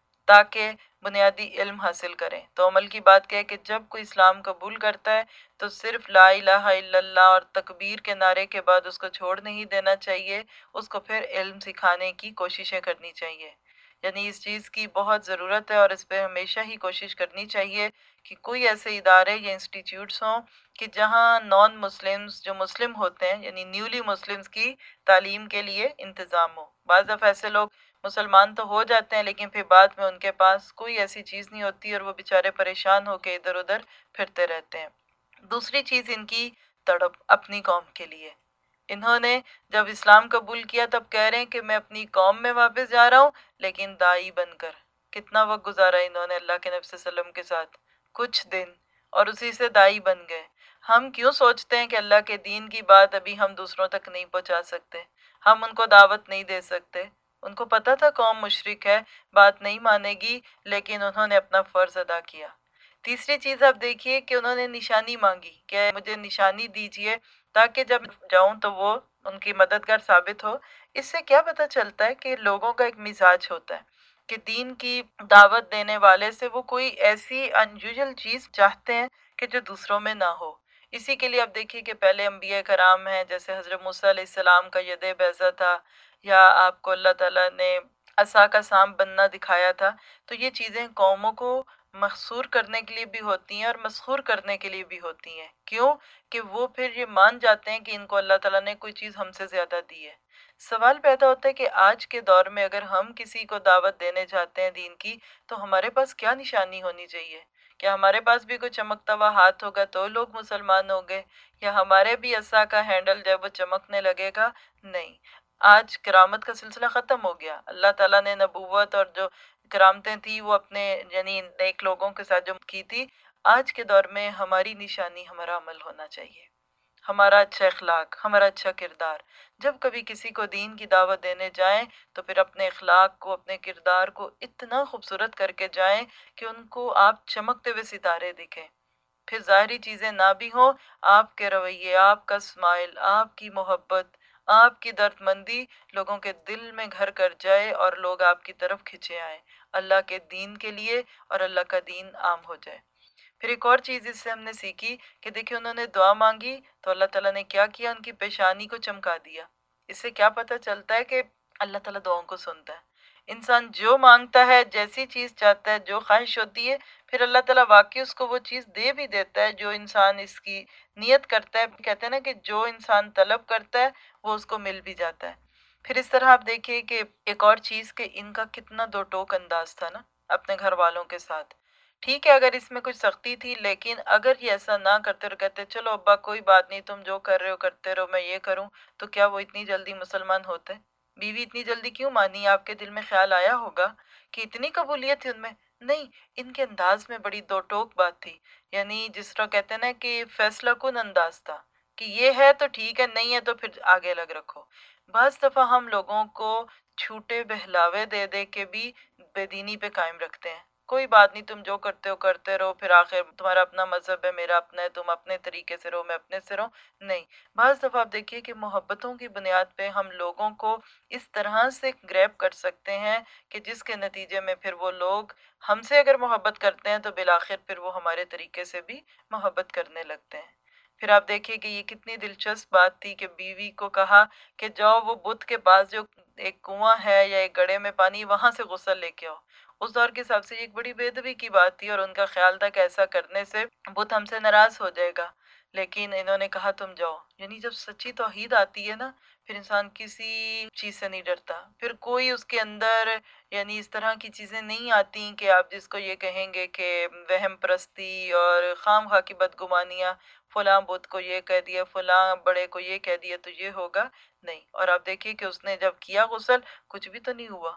تاکہ بنیادی علم حاصل کریں۔ تو عمل کی بات کیا ہے کہ جب کوئی اسلام قبول کرتا ہے تو صرف لا الہ الا اللہ اور تکبیر کے نعرے کے بعد اس کو چھوڑ نہیں دینا چاہیے، اس کو پھر علم سکھانے کی کوششیں کرنی چاہیے۔ یعنی اس چیز کی بہت ضرورت ہے اور اس پہ ہمیشہ ہی کوشش کرنی چاہیے کہ کوئی ایسے ادارے یا انسٹیٹیوٹس ہوں کہ جہاں نان مسلمز جو مسلم ہوتے ہیں یعنی نیولی مسلمز کی تعلیم کے لیے انتظام ہو۔ بعض دفعہ ایسے لوگ مسلمان تو ہو جاتے ہیں لیکن پھر بعد میں ان کے پاس کوئی ایسی چیز نہیں ہوتی اور وہ بیچارے پریشان ہو کے ادھر ادھر پھرتے رہتے ہیں۔ دوسری چیز ان کی تڑپ اپنی قوم کے لیے۔ انہوں نے جب اسلام قبول کیا تب کہہ رہے ہیں کہ میں اپنی قوم میں واپس جا رہا ہوں لیکن دائی بن کر۔ کتنا وقت گزارا انہوں نے اللہ کے نبی صلی اللہ علیہ وسلم کے ساتھ؟ کچھ دن، اور اسی سے دائی بن گئے۔ ہم کیوں سوچتے ہیں کہ اللہ کے دین کی بات ابھی ہم دوسروں تک نہیں پہنچا سکتے، ہم ان کو دعوت نہیں دے سکتے؟ ان کو پتا تھا قوم مشرک ہے، بات نہیں مانے گی، لیکن انہوں نے اپنا فرض ادا کیا۔ تیسری چیز آپ دیکھیے کہ انہوں نے نشانی مانگی کہ مجھے نشانی دیجئے تاکہ جب جاؤں تو وہ ان کی مددگار ثابت ہو۔ اس سے کیا پتہ چلتا ہے کہ لوگوں کا ایک مزاج ہوتا ہے کہ دین کی دعوت دینے والے سے وہ کوئی ایسی انیوژل چیز چاہتے ہیں کہ جو دوسروں میں نہ ہو۔ اسی کے لیے آپ دیکھیے کہ پہلے انبیاء کرام ہیں، جیسے حضرت موسیٰ علیہ السلام کا ید بیضہ تھا، یا آپ کو اللہ تعالیٰ نے عصا کا سانپ بننا دکھایا تھا۔ تو یہ چیزیں قوموں کو محصور کرنے کے لیے بھی ہوتی ہیں اور مسحور کرنے کے لیے بھی ہوتی ہیں۔ کیوں؟ کہ وہ پھر یہ مان جاتے ہیں کہ ان کو اللہ تعالیٰ نے کوئی چیز ہم سے زیادہ دی ہے۔ سوال پیدا ہوتا ہے کہ آج کے دور میں اگر ہم کسی کو دعوت دینے جاتے ہیں دین کی تو ہمارے پاس کیا نشانی ہونی چاہیے؟ کیا ہمارے پاس بھی کوئی چمکتا ہوا ہاتھ ہوگا تو لوگ مسلمان ہوں گے، یا ہمارے بھی عصا کا ہینڈل جب وہ چمکنے لگے گا؟ نہیں۔ آج کرامت کا سلسلہ ختم ہو گیا۔ اللہ تعالیٰ نے نبوت اور جو کرامتیں تھی وہ اپنے یعنی نیک لوگوں کے ساتھ جو کی تھی، آج کے دور میں ہماری نشانی ہمارا عمل ہونا چاہیے، ہمارا اچھا اخلاق، ہمارا اچھا کردار۔ جب کبھی کسی کو دین کی دعوت دینے جائیں تو پھر اپنے اخلاق کو، اپنے کردار کو اتنا خوبصورت کر کے جائیں کہ ان کو آپ چمکتے ہوئے ستارے دکھیں۔ پھر ظاہری چیزیں نہ بھی ہوں، آپ کے رویے، آپ کا اسمائل، آپ کی محبت، آپ کی درد مندی لوگوں کے دل میں گھر کر جائے اور لوگ آپ کی طرف کھنچے آئیں اللہ کے دین کے لیے، اور اللہ کا دین عام ہو جائے۔ پھر ایک اور چیز اس سے ہم نے سیکھی کہ دیکھیں انہوں نے دعا مانگی تو اللہ تعالیٰ نے کیا کیا؟ ان کی پیشانی کو چمکا دیا۔ اس سے کیا پتہ چلتا ہے کہ اللہ تعالیٰ دعاؤں کو سنتا ہے۔ انسان جو مانگتا ہے، جیسی چیز چاہتا ہے، جو خواہش ہوتی ہے، پھر اللہ تعالیٰ واقعی اس کو وہ چیز دے بھی دیتا ہے جو انسان اس کی نیت کرتا ہے۔ کہتے ہیں نا کہ جو انسان طلب کرتا ہے وہ اس کو مل بھی جاتا ہے۔ پھر اس طرح آپ دیکھیے کہ ایک اور چیز کہ ان کا کتنا دو ٹوک انداز تھا نا اپنے گھر والوں کے ساتھ۔ ٹھیک ہے اگر اس میں کچھ سختی تھی، لیکن اگر یہ ایسا نہ کرتے اور کہتے چلو ابا کوئی بات نہیں، تم جو کر رہے ہو کرتے رہو، میں یہ کروں، تو کیا وہ اتنی جلدی مسلمان ہوتے؟ بیوی اتنی جلدی کیوں مانی؟ آپ کے دل میں خیال آیا ہوگا کہ اتنی قبولیت تھی ان میں؟ نہیں، ان کے انداز میں بڑی دو ٹوک بات تھی، یعنی جس طرح کہتے ہیں نا کہ فیصلہ کن انداز تھا کہ یہ ہے تو ٹھیک ہے، نہیں ہے تو پھر آگے لگ رکھو۔ بعض دفعہ ہم لوگوں کو چھوٹے بہلاوے دے دے کے بھی بے دینی پہ قائم رکھتے ہیں۔ کوئی بات نہیں، تم جو کرتے ہو کرتے رہو، پھر آخر تمہارا اپنا مذہب ہے، میرا اپنا ہے، تم اپنے طریقے سے رہو، میں اپنے سے رہوں۔ نہیں، بعض دفعہ آپ دیکھیے کہ محبتوں کی بنیاد پہ ہم لوگوں کو اس طرح سے گریب کر سکتے ہیں کہ جس کے نتیجے میں پھر وہ لوگ ہم سے اگر محبت کرتے ہیں تو بالآخر پھر وہ ہمارے طریقے سے بھی محبت کرنے لگتے ہیں۔ پھر آپ دیکھیے کہ یہ کتنی دلچسپ بات تھی کہ بیوی کو کہا کہ جاؤ وہ بت کے پاس جو ایک کنواں ہے یا ایک گڑھے میں پانی، وہاں سے غسل لے کے آؤ۔ اس دور کے حساب سے یہ ایک بڑی بے ادبی کی بات تھی اور ان کا خیال تھا کہ ایسا کرنے سے بت ہم سے ناراض ہو جائے گا، لیکن انہوں نے کہا تم جاؤ۔ یعنی جب سچی توحید آتی ہے نا، پھر انسان کسی چیز سے نہیں ڈرتا، پھر کوئی اس کے اندر یعنی اس طرح کی چیزیں نہیں آتی کہ آپ جس کو یہ کہیں گے کہ وہم پرستی اور خام خواہ کی بدگمانیاں، فلاں بت کو یہ کہہ دیا، فلاں بڑے کو یہ کہہ دیا تو یہ ہوگا۔ نہیں، اور آپ دیکھیے کہ اس نے جب کیا غسل، کچھ بھی تو نہیں ہوا،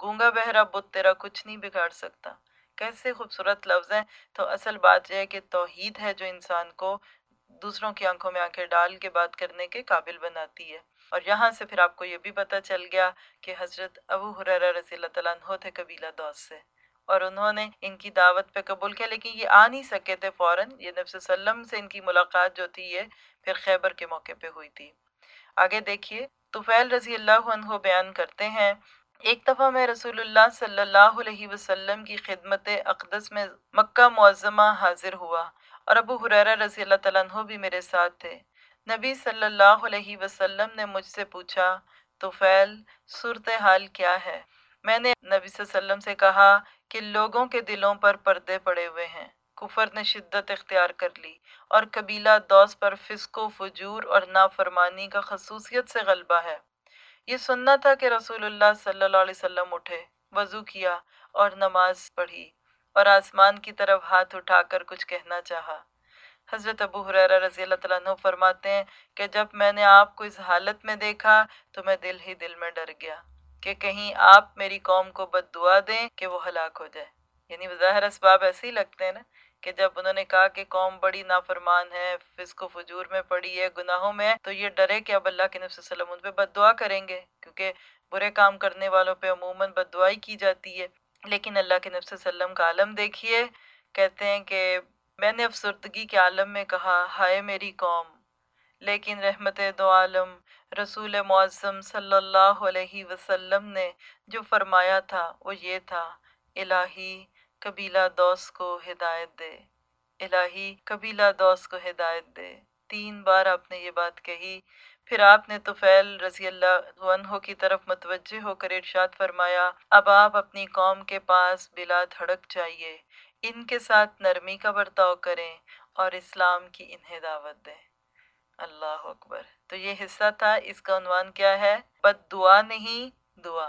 गूंगा बहरा बुत तेरा कुछ नहीं बिगाड़ सकता। कैसे खूबसूरत लफ्ज़ हैं। तो असल बात यह है कि तौहीद है जो इंसान को दूसरों की आंखों में आंखें डाल के बात करने के काबिल बनाती है। और यहाँ से फिर आपको ये भी पता चल गया कि हज़रत अबू हुरैरा रज़ी अल्लाह तआला अन्हु थे कबीला दौस से, और उन्होंने इनकी दावत पे कबूल किया, लेकिन ये आ नहीं सके थे फ़ौरन। ये नबी सल्लम से इनकी मुलाकात जो थी ये फिर खैबर के मौके पे हुई थी। आगे देखिए, तुफ़ैल रज़ी अल्लाह अन्हु बयान करते हैं, एक दफ़ा मैं रसूलुल्लाह सल्लल्लाहु अलैहि वसल्लम की खिदमत अक़दस में मक्का मुअज़्ज़मा हाजिर हुआ और अबू हुरैरा रज़ी अल्लाह तआला अन्हु भी मेरे साथ थे। नबी सल्लल्लाहु अलैहि वसल्लम ने मुझसे पूछा, तुफ़ैल सूरत हाल क्या है? मैंने नबी सल्लम से कहा कि लोगों के दिलों पर पर्दे पड़े हुए हैं, कुफर ने शिद्दत इख्तियार कर ली और कबीला दौस पर फिस्को फजूर और नाफरमानी का खसूसियत से गलबा है। ये सुनना था कि रसूलुल्लाह सल्लल्लाहु अलैहि वसल्लम उठे, वजू किया और नमाज पढ़ी और आसमान की तरफ हाथ उठाकर कुछ कहना चाहा। हज़रत अबू हुरैरा रज़ी अल्लाह तआला अन्हु फरमाते हैं कि जब मैंने आपको इस हालत में देखा तो मैं दिल ही दिल में डर गया कि कहीं आप मेरी कौम को बद्दुआ दें कि वो हलाक हो जाए। यानी ज़ाहिर असबाब ऐसे ही लगते हैं ना, कि जब उन्होंने कहा कि कौम बड़ी नाफरमान है, फिस्को फजूर में पड़ी है, गुनाहों में है, तो ये डरे कि अब अल्लाह के नबी सल्लल्लाहु अलैहि वसल्लम उन पे बद्दुआ करेंगे, क्योंकि बुरे काम करने वालों पे अमूमन बद्दुआ ही की जाती है। लेकिन अल्लाह के नबी सल्लल्लाहु अलैहि वसल्लम का आलम देखिए, कहते हैं कि मैंने अफसरदगी के आलम में कहा, हाय मेरी कौम, लेकिन रहमत दो आलम रसूल मुअज़्ज़म सल्लल्लाहु अलैहि वसल्लम ने जो फरमाया था वो ये था, इलाही कबीला दौस को हिदायत दे, इलाही कबीला दौस को हिदायत दे। 3 बार आपने ये बात कही। फिर आपने तुफ़ैल रज़ी अल्लाह अन्हु की तरफ मुतवज्जे होकर इरशाद फरमाया, अब आप अपनी कौम के पास बिला धड़क जाइए, इनके साथ नरमी का बर्ताव करें और इस्लाम की इन्हें दावत दें। अल्लाह अकबर। तो ये हिस्सा था, इसका उन्वान क्या है? बद्दुआ नहीं दुआ,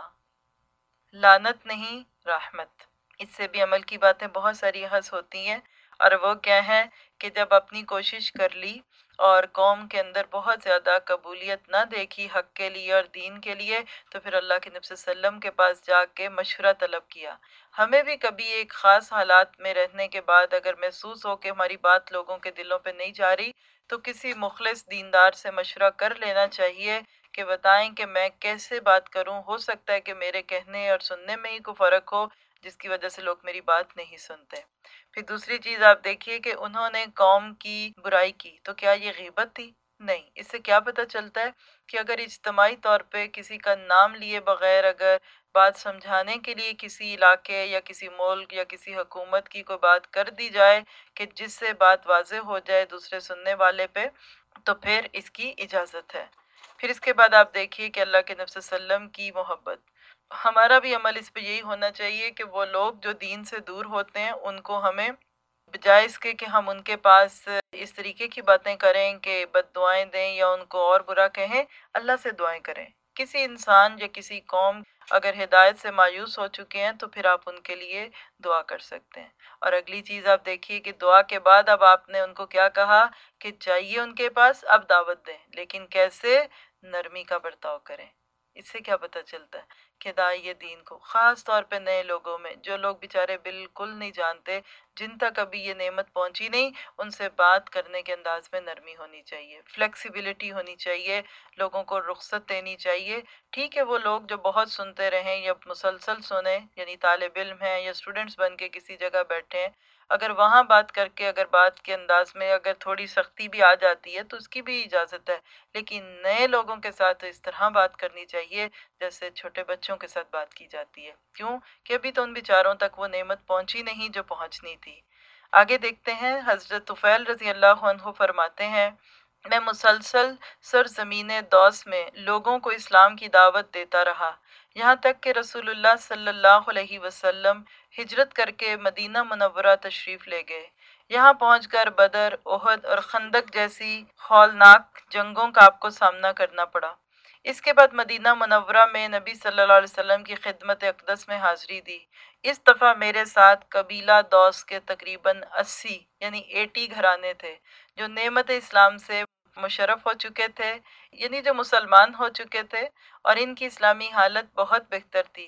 लानत नहीं रहमत। इससे भी अमल की बातें बहुत सारी हस होती हैं, और वो क्या है कि जब अपनी कोशिश कर ली और कौम के अंदर बहुत ज़्यादा कबूलियत ना देखी हक के लिए और दीन के लिए, तो फिर अल्लाह के नबी सल्लम के पास जाके मशवरा तलब किया। हमें भी कभी एक ख़ास हालात में रहने के बाद अगर महसूस हो कि हमारी बात लोगों के दिलों पे नहीं जा रही, तो किसी मुखलिस दीनदार से मशवरा कर लेना चाहिए कि बताएं कि मैं कैसे बात करूं। हो सकता है कि मेरे कहने और सुनने में ही कोई फ़र्क हो, जिसकी वजह से लोग मेरी बात नहीं सुनते। फिर दूसरी चीज़ आप देखिए कि उन्होंने कौम की बुराई की, तो क्या ये गीबत थी? नहीं। इससे क्या पता चलता है कि अगर इज्तमाही तौर पे किसी का नाम लिए बगैर अगर बात समझाने के लिए किसी इलाके या किसी मुल्क या किसी हुकूमत की कोई बात कर दी जाए कि जिससे बात वाज़ेह हो जाए दूसरे सुनने वाले पे, तो फिर इसकी इजाज़त है। फिर इसके बाद आप देखिए कि अल्लाह के नबी सल्लम की मोहब्बत। हमारा भी अमल इस पे यही होना चाहिए कि वो लोग जो दीन से दूर होते हैं उनको हमें बजाय इसके कि हम उनके पास इस तरीके की बातें करें कि बद्दुआएं दें या उनको और बुरा कहें, अल्लाह से दुआएं करें। किसी इंसान या किसी कौम अगर हिदायत से मायूस हो चुके हैं तो फिर आप उनके लिए दुआ कर सकते हैं। और अगली चीज़ आप देखिए कि दुआ के बाद अब आपने उनको क्या कहा कि जाइए उनके पास, अब दावत दें, लेकिन कैसे? नरमी का बर्ताव करें। इससे क्या पता चलता है कि दाई दीन को ख़ास तौर पे नए लोगों में, जो लोग बेचारे बिल्कुल नहीं जानते, जिन तक अभी ये नेमत पहुंची नहीं, उनसे बात करने के अंदाज में नरमी होनी चाहिए, फ्लेक्सिबिलिटी होनी चाहिए, लोगों को रुख्सत देनी चाहिए। ठीक है, वो लोग जो बहुत सुनते रहें या मुसलसल सुने, यानी तालिब इल्म हैं या स्टूडेंट्स बन के किसी जगह बैठे हैं, अगर वहाँ बात करके अगर बात के अंदाज में अगर थोड़ी सख्ती भी आ जाती है तो उसकी भी इजाज़त है, लेकिन नए लोगों के साथ तो इस तरह बात करनी चाहिए जैसे छोटे बच्चों के साथ बात की जाती है। क्यों? कि अभी तो उन बेचारों तक वो नेमत पहुंची नहीं जो पहुंचनी थी। आगे देखते हैं, हज़रत तुफ़ैल रज़ी अल्लाह अन्हु फरमाते हैं, मैं मुसलसल सरज़मीन दौस में लोगों को इस्लाम की दावत देता रहा, यहाँ तक कि रसूलुल्लाह सल्लल्लाहु अलैहि वसल्लम हिजरत करके मदीना मुनव्वरा तशरीफ़ ले गए। यहाँ पहुंचकर बदर, ओहद और खंदक जैसी हौलनाक जंगों का आपको सामना करना पड़ा। इसके बाद मदीना मुनव्वरा में नबी सल्लल्लाहु अलैहि वसल्लम की खिदमत अक़दस में हाज़िरी दी। इस दफ़ा मेरे साथ कबीला दौस के तकरीबन 80 यानी 80 घराने थे, जो नेमत इस्लाम से मुशर्रफ हो चुके थे, यानी जो मुसलमान हो चुके थे, और इनकी इस्लामी हालत बहुत बेहतर थी।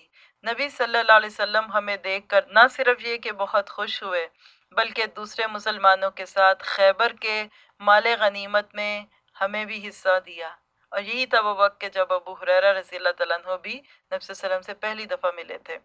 نبی صلی اللہ علیہ وسلم ہمیں دیکھ کر نہ صرف یہ کہ بہت خوش ہوئے، بلکہ دوسرے مسلمانوں کے ساتھ خیبر کے مال غنیمت میں ہمیں بھی حصہ دیا۔ اور یہی تھا وہ وقت کہ جب ابو ہریرہ رضی اللہ تعالیٰ عنہ بھی نبی صلی اللہ علیہ وسلم سے پہلی دفعہ ملے تھے۔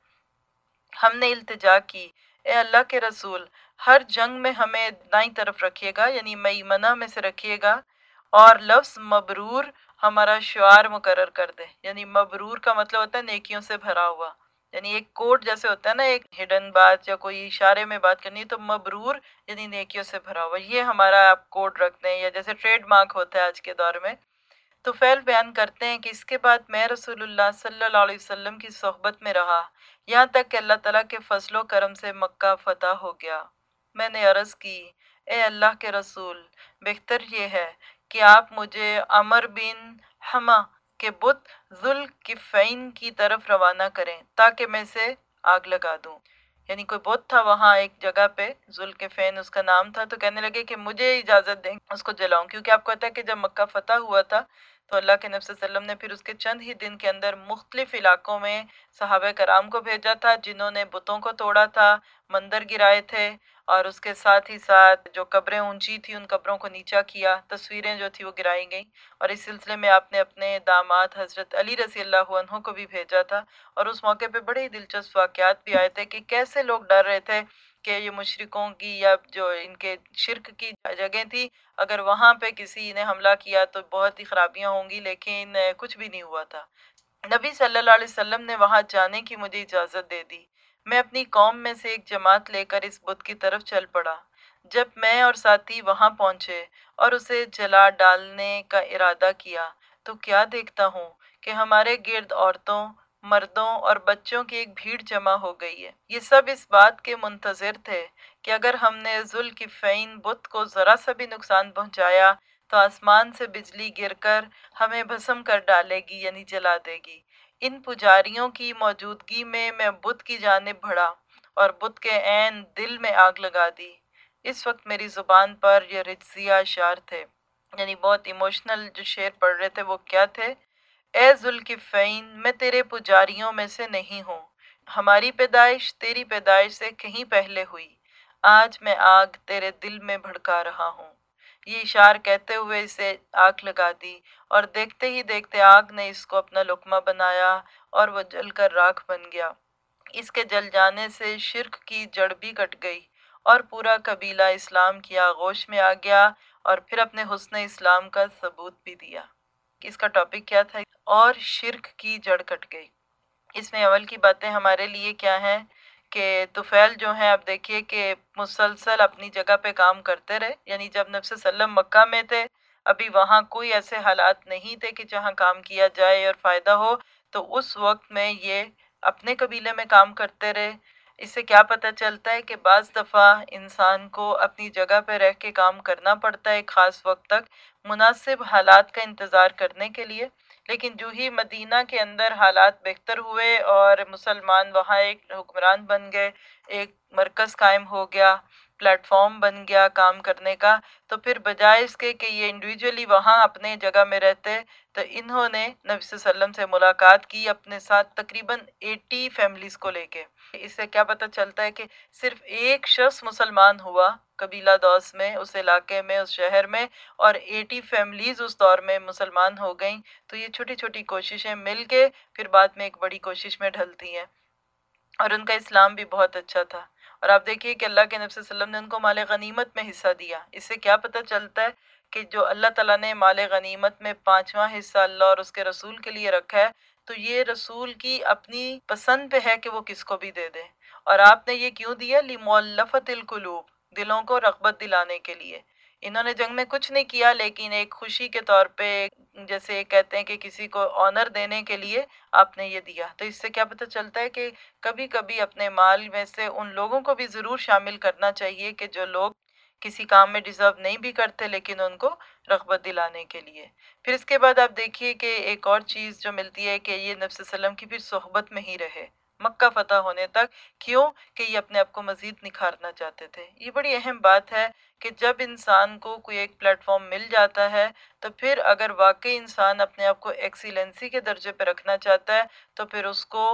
ہم نے التجا کی، اے اللہ کے رسول، ہر جنگ میں ہمیں دائیں طرف رکھیے گا، یعنی میمنہ میں سے رکھیے گا، اور لفظ مبرور ہمارا شعار مقرر کر دے۔ یعنی مبرور کا مطلب ہوتا ہے نیکیوں سے بھرا ہوا، یعنی ایک کوڈ جیسے ہوتا ہے نا، ایک ہڈن بات یا کوئی اشارے میں بات کرنی ہے تو مبرور یعنی نیکیوں سے بھرا ہوا، یہ ہمارا آپ کوڈ رکھ دیں، یا جیسے ٹریڈ مارک ہوتا ہے آج کے دور میں۔ تو فعل بیان کرتے ہیں کہ اس کے بعد میں رسول اللہ صلی اللہ علیہ وسلم کی صحبت میں رہا، یہاں تک کہ اللہ تعالیٰ کے فضل و کرم سے مکہ فتح ہو گیا۔ میں نے عرض کی، اے اللہ کے رسول، بہتر یہ ہے کہ آپ مجھے عمر بن حمہ کے بت ذوالکفین کی طرف روانہ کریں تاکہ میں اسے آگ لگا دوں۔ یعنی کوئی بت تھا وہاں ایک جگہ پہ، ذوالکفین اس کا نام تھا، تو کہنے لگے کہ مجھے اجازت دیں اس کو جلاؤں، کیونکہ آپ کو پتہ ہے کہ جب مکہ فتح ہوا تھا تو اللہ کے نبی صلی اللہ علیہ وسلم نے پھر اس کے چند ہی دن کے اندر مختلف علاقوں میں صحابہ کرام کو بھیجا تھا، جنہوں نے بتوں کو توڑا تھا، مندر گرائے تھے، اور اس کے ساتھ ہی ساتھ جو قبریں اونچی تھی ان قبروں کو نیچا کیا، تصویریں جو تھی وہ گرائی گئیں۔ اور اس سلسلے میں آپ نے اپنے داماد حضرت علی رضی اللہ عنہ کو بھی بھیجا تھا، اور اس موقع پہ بڑے ہی دلچسپ واقعات بھی آئے تھے کہ کیسے لوگ ڈر رہے تھے کہ یہ مشرکوں کی یا جو ان کے شرک کی جگہیں تھی، اگر وہاں پہ کسی نے حملہ کیا تو بہت ہی خرابیاں ہوں گی، لیکن کچھ بھی نہیں ہوا تھا۔ نبی صلی اللہ علیہ وسلم نے وہاں جانے کی مجھے اجازت دے دی۔ میں اپنی قوم میں سے ایک جماعت لے کر اس بت کی طرف چل پڑا۔ جب میں اور ساتھی وہاں پہنچے اور اسے جلا ڈالنے کا ارادہ کیا تو کیا دیکھتا ہوں کہ ہمارے گرد عورتوں، مردوں اور بچوں کی ایک بھیڑ جمع ہو گئی ہے۔ یہ سب اس بات کے منتظر تھے کہ اگر ہم نے ذوالکفین بت کو ذرا سا بھی نقصان پہنچایا تو آسمان سے بجلی گر کر ہمیں بھسم کر ڈالے گی، یعنی جلا دے گی۔ ان پجاریوں کی موجودگی میں بت کی جانب بڑھا اور بت کے عین دل میں آگ لگا دی۔ اس وقت میری زبان پر یہ رجزیہ اشعار تھے، یعنی بہت ایموشنل جو شعر پڑھ رہے تھے وہ کیا تھے؟ اے ذوالکفین، میں تیرے پجاریوں میں سے نہیں ہوں، ہماری پیدائش تیری پیدائش سے کہیں پہلے ہوئی، آج میں آگ تیرے دل میں بھڑکا رہا ہوں۔ یہ اشعار کہتے ہوئے اسے آگ لگا دی، اور دیکھتے ہی دیکھتے آگ نے اس کو اپنا لقمہ بنایا اور وہ جل کر راکھ بن گیا۔ اس کے جل جانے سے شرک کی جڑ بھی کٹ گئی اور پورا قبیلہ اسلام کی آغوش میں آ گیا، اور پھر اپنے حسن اسلام کا ثبوت بھی دیا۔ اس کا ٹاپک کیا تھا؟ اور شرک کی جڑ کٹ گئی۔ اس میں اول کی باتیں ہمارے لیے کیا ہیں کہ طفیل جو ہیں، آپ دیکھیے کہ مسلسل اپنی جگہ پہ کام کرتے رہے، یعنی جب نبی صلی اللہ علیہ وسلم مکہ میں تھے ابھی وہاں کوئی ایسے حالات نہیں تھے کہ جہاں کام کیا جائے اور فائدہ ہو، تو اس وقت میں یہ اپنے قبیلے میں کام کرتے رہے۔ اس سے کیا پتہ چلتا ہے کہ بعض دفعہ انسان کو اپنی جگہ پہ رہ کے کام کرنا پڑتا ہے ایک خاص وقت تک، مناسب حالات کا انتظار کرنے کے لیے۔ لیکن جو ہی مدینہ کے اندر حالات بہتر ہوئے اور مسلمان وہاں ایک حکمران بن گئے، ایک مرکز قائم ہو گیا، پلیٹ فارم بن گیا کام کرنے کا، تو پھر بجائے اس کے کہ یہ انڈیویجولی وہاں اپنے جگہ میں رہتے، تو انہوں نے نبی صلی اللہ علیہ وسلم سے ملاقات کی اپنے ساتھ تقریباً 80 فیملیز کو لے کے۔ اس سے کیا پتہ چلتا ہے کہ صرف ایک شخص مسلمان ہوا قبیلہ دوس میں، اس علاقے میں، اس شہر میں، اور 80 فیملیز اس دور میں مسلمان ہو گئیں۔ تو یہ چھوٹی چھوٹی کوششیں مل کے پھر بعد میں ایک بڑی کوشش میں ڈھلتی ہیں، اور ان کا اسلام بھی بہت اچھا تھا۔ اور آپ دیکھیے کہ اللہ کے نبی صلی اللہ علیہ وسلم نے ان کو مال غنیمت میں حصہ دیا۔ اس سے کیا پتہ چلتا ہے کہ جو اللہ تعالیٰ نے مال غنیمت میں 5واں حصہ اللہ اور اس کے رسول کے لیے رکھا ہے، تو یہ رسول کی اپنی پسند پہ ہے کہ وہ کس کو بھی دے دے۔ اور آپ نے یہ کیوں دیا؟ لِمُؤَلَّفَةِ الْقُلُوبِ، دلوں کو رغبت دلانے کے لیے۔ انہوں نے جنگ میں کچھ نہیں کیا، لیکن ایک خوشی کے طور پہ، جیسے کہتے ہیں کہ کسی کو آنر دینے کے لیے آپ نے یہ دیا۔ تو اس سے کیا پتہ چلتا ہے کہ کبھی کبھی اپنے مال میں سے ان لوگوں کو بھی ضرور شامل کرنا چاہیے کہ جو لوگ کسی کام میں ڈیزرو نہیں بھی کرتے، لیکن ان کو رغبت دلانے کے لیے۔ پھر اس کے بعد آپ دیکھیے کہ ایک اور چیز جو ملتی ہے کہ یہ نبی صلی اللہ علیہ وسلم کی پھر صحبت میں ہی رہے مکہ فتح ہونے تک۔ کیوں؟ کہ یہ اپنے آپ کو مزید نکھارنا چاہتے تھے۔ یہ بڑی اہم بات ہے کہ جب انسان کو کوئی ایک پلیٹ فارم مل جاتا ہے تو پھر اگر واقعی انسان اپنے آپ کو ایکسیلنسی کے درجے پہ رکھنا چاہتا ہے تو پھر اس کو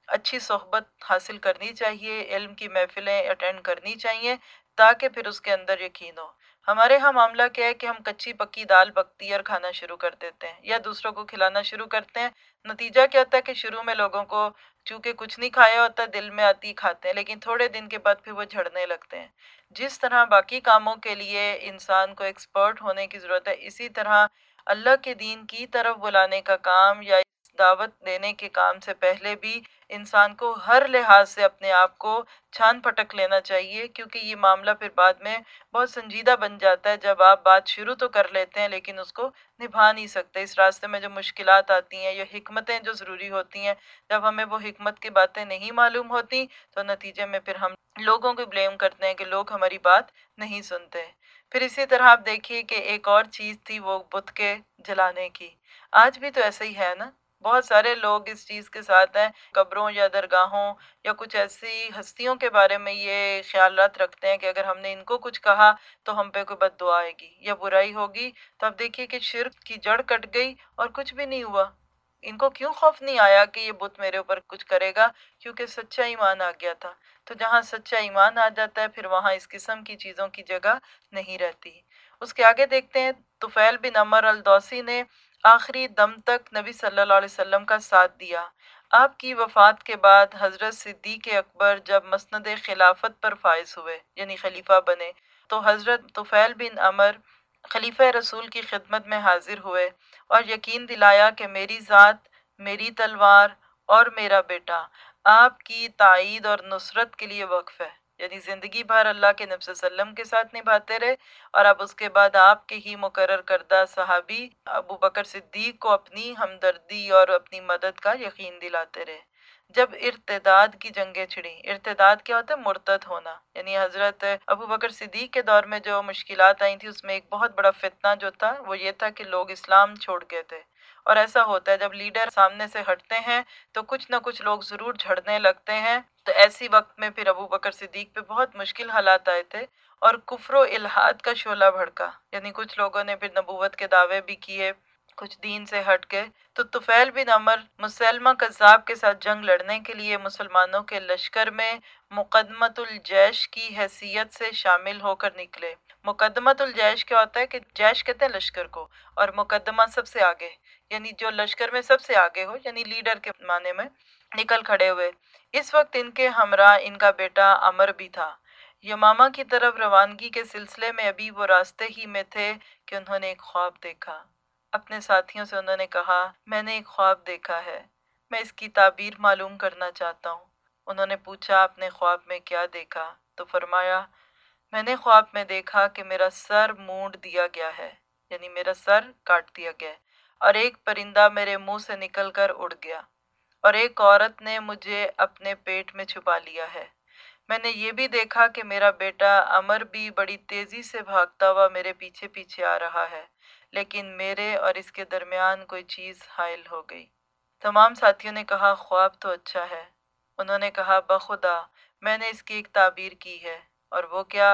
اچھی صحبت حاصل کرنی چاہیے، علم کی محفلیں اٹینڈ کرنی چاہیے تاکہ پھر اس کے اندر یقین ہو۔ ہمارے ہاں معاملہ کیا ہے کہ ہم کچی پکی دال بختیار کھانا شروع کر دیتے ہیں یا دوسروں کو کھلانا شروع کرتے ہیں۔ نتیجہ کیا ہوتا ہے کہ شروع میں لوگوں کو چونکہ کچھ نہیں کھایا ہوتا دل میں آتی کھاتے ہیں، لیکن تھوڑے دن کے بعد پھر وہ جھڑنے لگتے ہیں۔ جس طرح باقی کاموں کے لیے انسان کو ایکسپرٹ ہونے کی ضرورت ہے، اسی طرح اللہ کے دین کی طرف بلانے کا کام یا دعوت دینے کے کام سے پہلے بھی انسان کو ہر لحاظ سے اپنے آپ کو چھان پھٹک لینا چاہیے، کیونکہ یہ معاملہ پھر بعد میں بہت سنجیدہ بن جاتا ہے جب آپ بات شروع تو کر لیتے ہیں لیکن اس کو نبھا نہیں سکتے۔ اس راستے میں جو مشکلات آتی ہیں یا حکمتیں جو ضروری ہوتی ہیں، جب ہمیں وہ حکمت کی باتیں نہیں معلوم ہوتی تو نتیجے میں پھر ہم لوگوں کو بلیم کرتے ہیں کہ لوگ ہماری بات نہیں سنتے۔ پھر اسی طرح آپ دیکھیے کہ ایک اور چیز تھی وہ بت کے جلانے کی۔ آج بھی تو ایسا ہی ہے نا، بہت سارے لوگ اس چیز کے ساتھ ہیں، قبروں یا درگاہوں یا کچھ ایسی ہستیوں کے بارے میں یہ خیالات رکھتے ہیں کہ اگر ہم نے ان کو کچھ کہا تو ہم پہ کوئی بد دعا آئے گی یا برائی ہوگی۔ تو اب دیکھیے کہ شرک کی جڑ کٹ گئی اور کچھ بھی نہیں ہوا۔ ان کو کیوں خوف نہیں آیا کہ یہ بت میرے اوپر کچھ کرے گا؟ کیونکہ سچا ایمان آ گیا تھا۔ تو جہاں سچا ایمان آ جاتا ہے پھر وہاں اس قسم کی چیزوں کی جگہ نہیں رہتی۔ اس کے آگے دیکھتے ہیں، طفیل بن عمر الدوسی نے آخری دم تک نبی صلی اللہ علیہ وسلم کا ساتھ دیا۔ آپ کی وفات کے بعد حضرت صدیق اکبر جب مسند خلافت پر فائز ہوئے یعنی خلیفہ بنے تو حضرت طفیل بن عمر خلیفہ رسول کی خدمت میں حاضر ہوئے اور یقین دلایا کہ میری ذات، میری تلوار اور میرا بیٹا آپ کی تائید اور نصرت کے لیے وقف ہے، یعنی زندگی بھر اللہ کے نبی صلی اللہ علیہ وسلم کے ساتھ نبھاتے رہے اور اب اس کے بعد آپ کے ہی مقرر کردہ صحابی ابو بکر صدیق کو اپنی ہمدردی اور اپنی مدد کا یقین دلاتے رہے۔ جب ارتداد کی جنگیں چھڑیں، ارتداد کیا ہوتا ہے؟ مرتد ہونا، یعنی حضرت ابو بکر صدیق کے دور میں جو مشکلات آئی تھی اس میں ایک بہت بڑا فتنہ جو تھا وہ یہ تھا کہ لوگ اسلام چھوڑ گئے تھے۔ اور ایسا ہوتا ہے جب لیڈر سامنے سے ہٹتے ہیں تو کچھ نہ کچھ لوگ ضرور جھڑنے لگتے ہیں۔ تو ایسی وقت میں پھر ابو بکر صدیق پہ بہت مشکل حالات آئے تھے اور کفر و الحاد کا شعلہ بھڑکا، یعنی کچھ لوگوں نے پھر نبوت کے دعوے بھی کیے، کچھ دین سے ہٹ کے۔ تو طفیل بن عمر مسلمہ کذاب کے ساتھ جنگ لڑنے کے لیے مسلمانوں کے لشکر میں مقدمۃ الجیش کی حیثیت سے شامل ہو کر نکلے۔ مقدمۃ الجیش کیا ہوتا ہے کہ جیش کہتے ہیں لشکر کو اور مقدمہ سب سے آگے، یعنی جو لشکر میں سب سے آگے ہو، یعنی لیڈر کے معنی میں نکل کھڑے ہوئے۔ اس وقت ان کے ہمراہ ان کا بیٹا عمر بھی تھا۔ یمامہ کی طرف روانگی کے سلسلے میں ابھی وہ راستے ہی میں تھے کہ انہوں نے ایک خواب دیکھا۔ اپنے ساتھیوں سے انہوں نے کہا، میں نے ایک خواب دیکھا ہے، میں اس کی تعبیر معلوم کرنا چاہتا ہوں۔ انہوں نے پوچھا، آپ نے خواب میں کیا دیکھا؟ تو فرمایا، میں نے خواب میں دیکھا کہ میرا سر مونڈ دیا گیا ہے، یعنی میرا سر کاٹ دیا گیا ہے اور ایک پرندہ میرے منہ سے نکل کر اڑ گیا اور ایک عورت نے مجھے اپنے پیٹ میں چھپا لیا ہے۔ میں نے یہ بھی دیکھا کہ میرا بیٹا عمر بھی بڑی تیزی سے بھاگتا ہوا میرے پیچھے پیچھے آ رہا ہے، لیکن میرے اور اس کے درمیان کوئی چیز حائل ہو گئی۔ تمام ساتھیوں نے کہا، خواب تو اچھا ہے۔ انہوں نے کہا، بخدا میں نے اس کی ایک تعبیر کی ہے، اور وہ کیا؟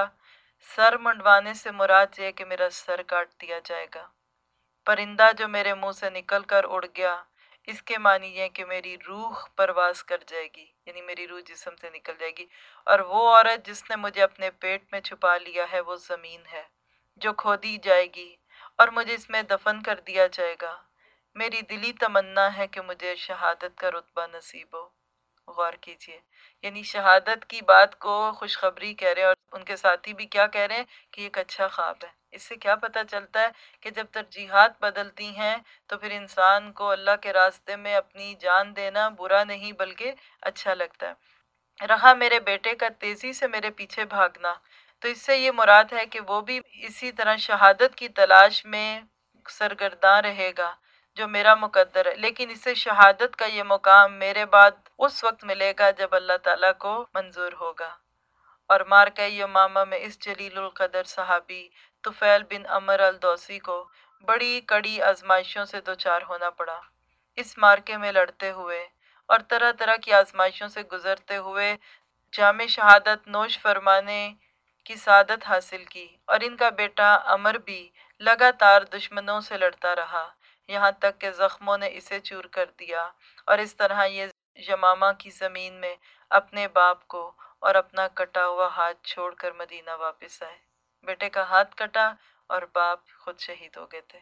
سر منڈوانے سے مراد یہ ہے کہ میرا سر کاٹ دیا جائے گا۔ پرندہ جو میرے منہ سے نکل کر اڑ گیا، اس کے معنی یہ ہے کہ میری روح پرواز کر جائے گی، یعنی میری روح جسم سے نکل جائے گی، اور وہ عورت جس نے مجھے اپنے پیٹ میں چھپا لیا ہے وہ زمین ہے جو کھودی جائے گی اور مجھے اس میں دفن کر دیا جائے گا۔ میری دلی تمنا ہے کہ مجھے شہادت کا رتبہ نصیب ہو۔ غور کیجئے، یعنی شہادت کی بات کو خوشخبری کہہ رہے ہیں اور ان کے ساتھی بھی کیا کہہ رہے ہیں کہ یہ ایک اچھا خواب ہے۔ اس سے کیا پتہ چلتا ہے کہ جب ترجیحات بدلتی ہیں تو پھر انسان کو اللہ کے راستے میں اپنی جان دینا برا نہیں بلکہ اچھا لگتا ہے۔ رہا میرے بیٹے کا تیزی سے میرے پیچھے بھاگنا، تو اس سے یہ مراد ہے کہ وہ بھی اسی طرح شہادت کی تلاش میں سرگرداں رہے گا جو میرا مقدر ہے، لیکن اسے شہادت کا یہ مقام میرے بعد اس وقت ملے گا جب اللہ تعالیٰ کو منظور ہوگا۔ اور مارکہ یمامہ میں اس جلیل القدر صحابی طفیل بن عمر الدوسی کو بڑی کڑی آزمائشوں سے دوچار ہونا پڑا۔ اس مارکے میں لڑتے ہوئے اور طرح طرح کی آزمائشوں سے گزرتے ہوئے جامع شہادت نوش فرمانے کی سعادت حاصل کی، اور ان کا بیٹا عمر بھی لگاتار دشمنوں سے لڑتا رہا، یہاں تک کہ زخموں نے اسے چور کر دیا، اور اس طرح یہ یمامہ کی زمین میں اپنے باپ کو اور اپنا کٹا ہوا ہاتھ چھوڑ کر مدینہ واپس آئے۔ بیٹے کا ہاتھ کٹا اور باپ خود شہید ہو گئے تھے۔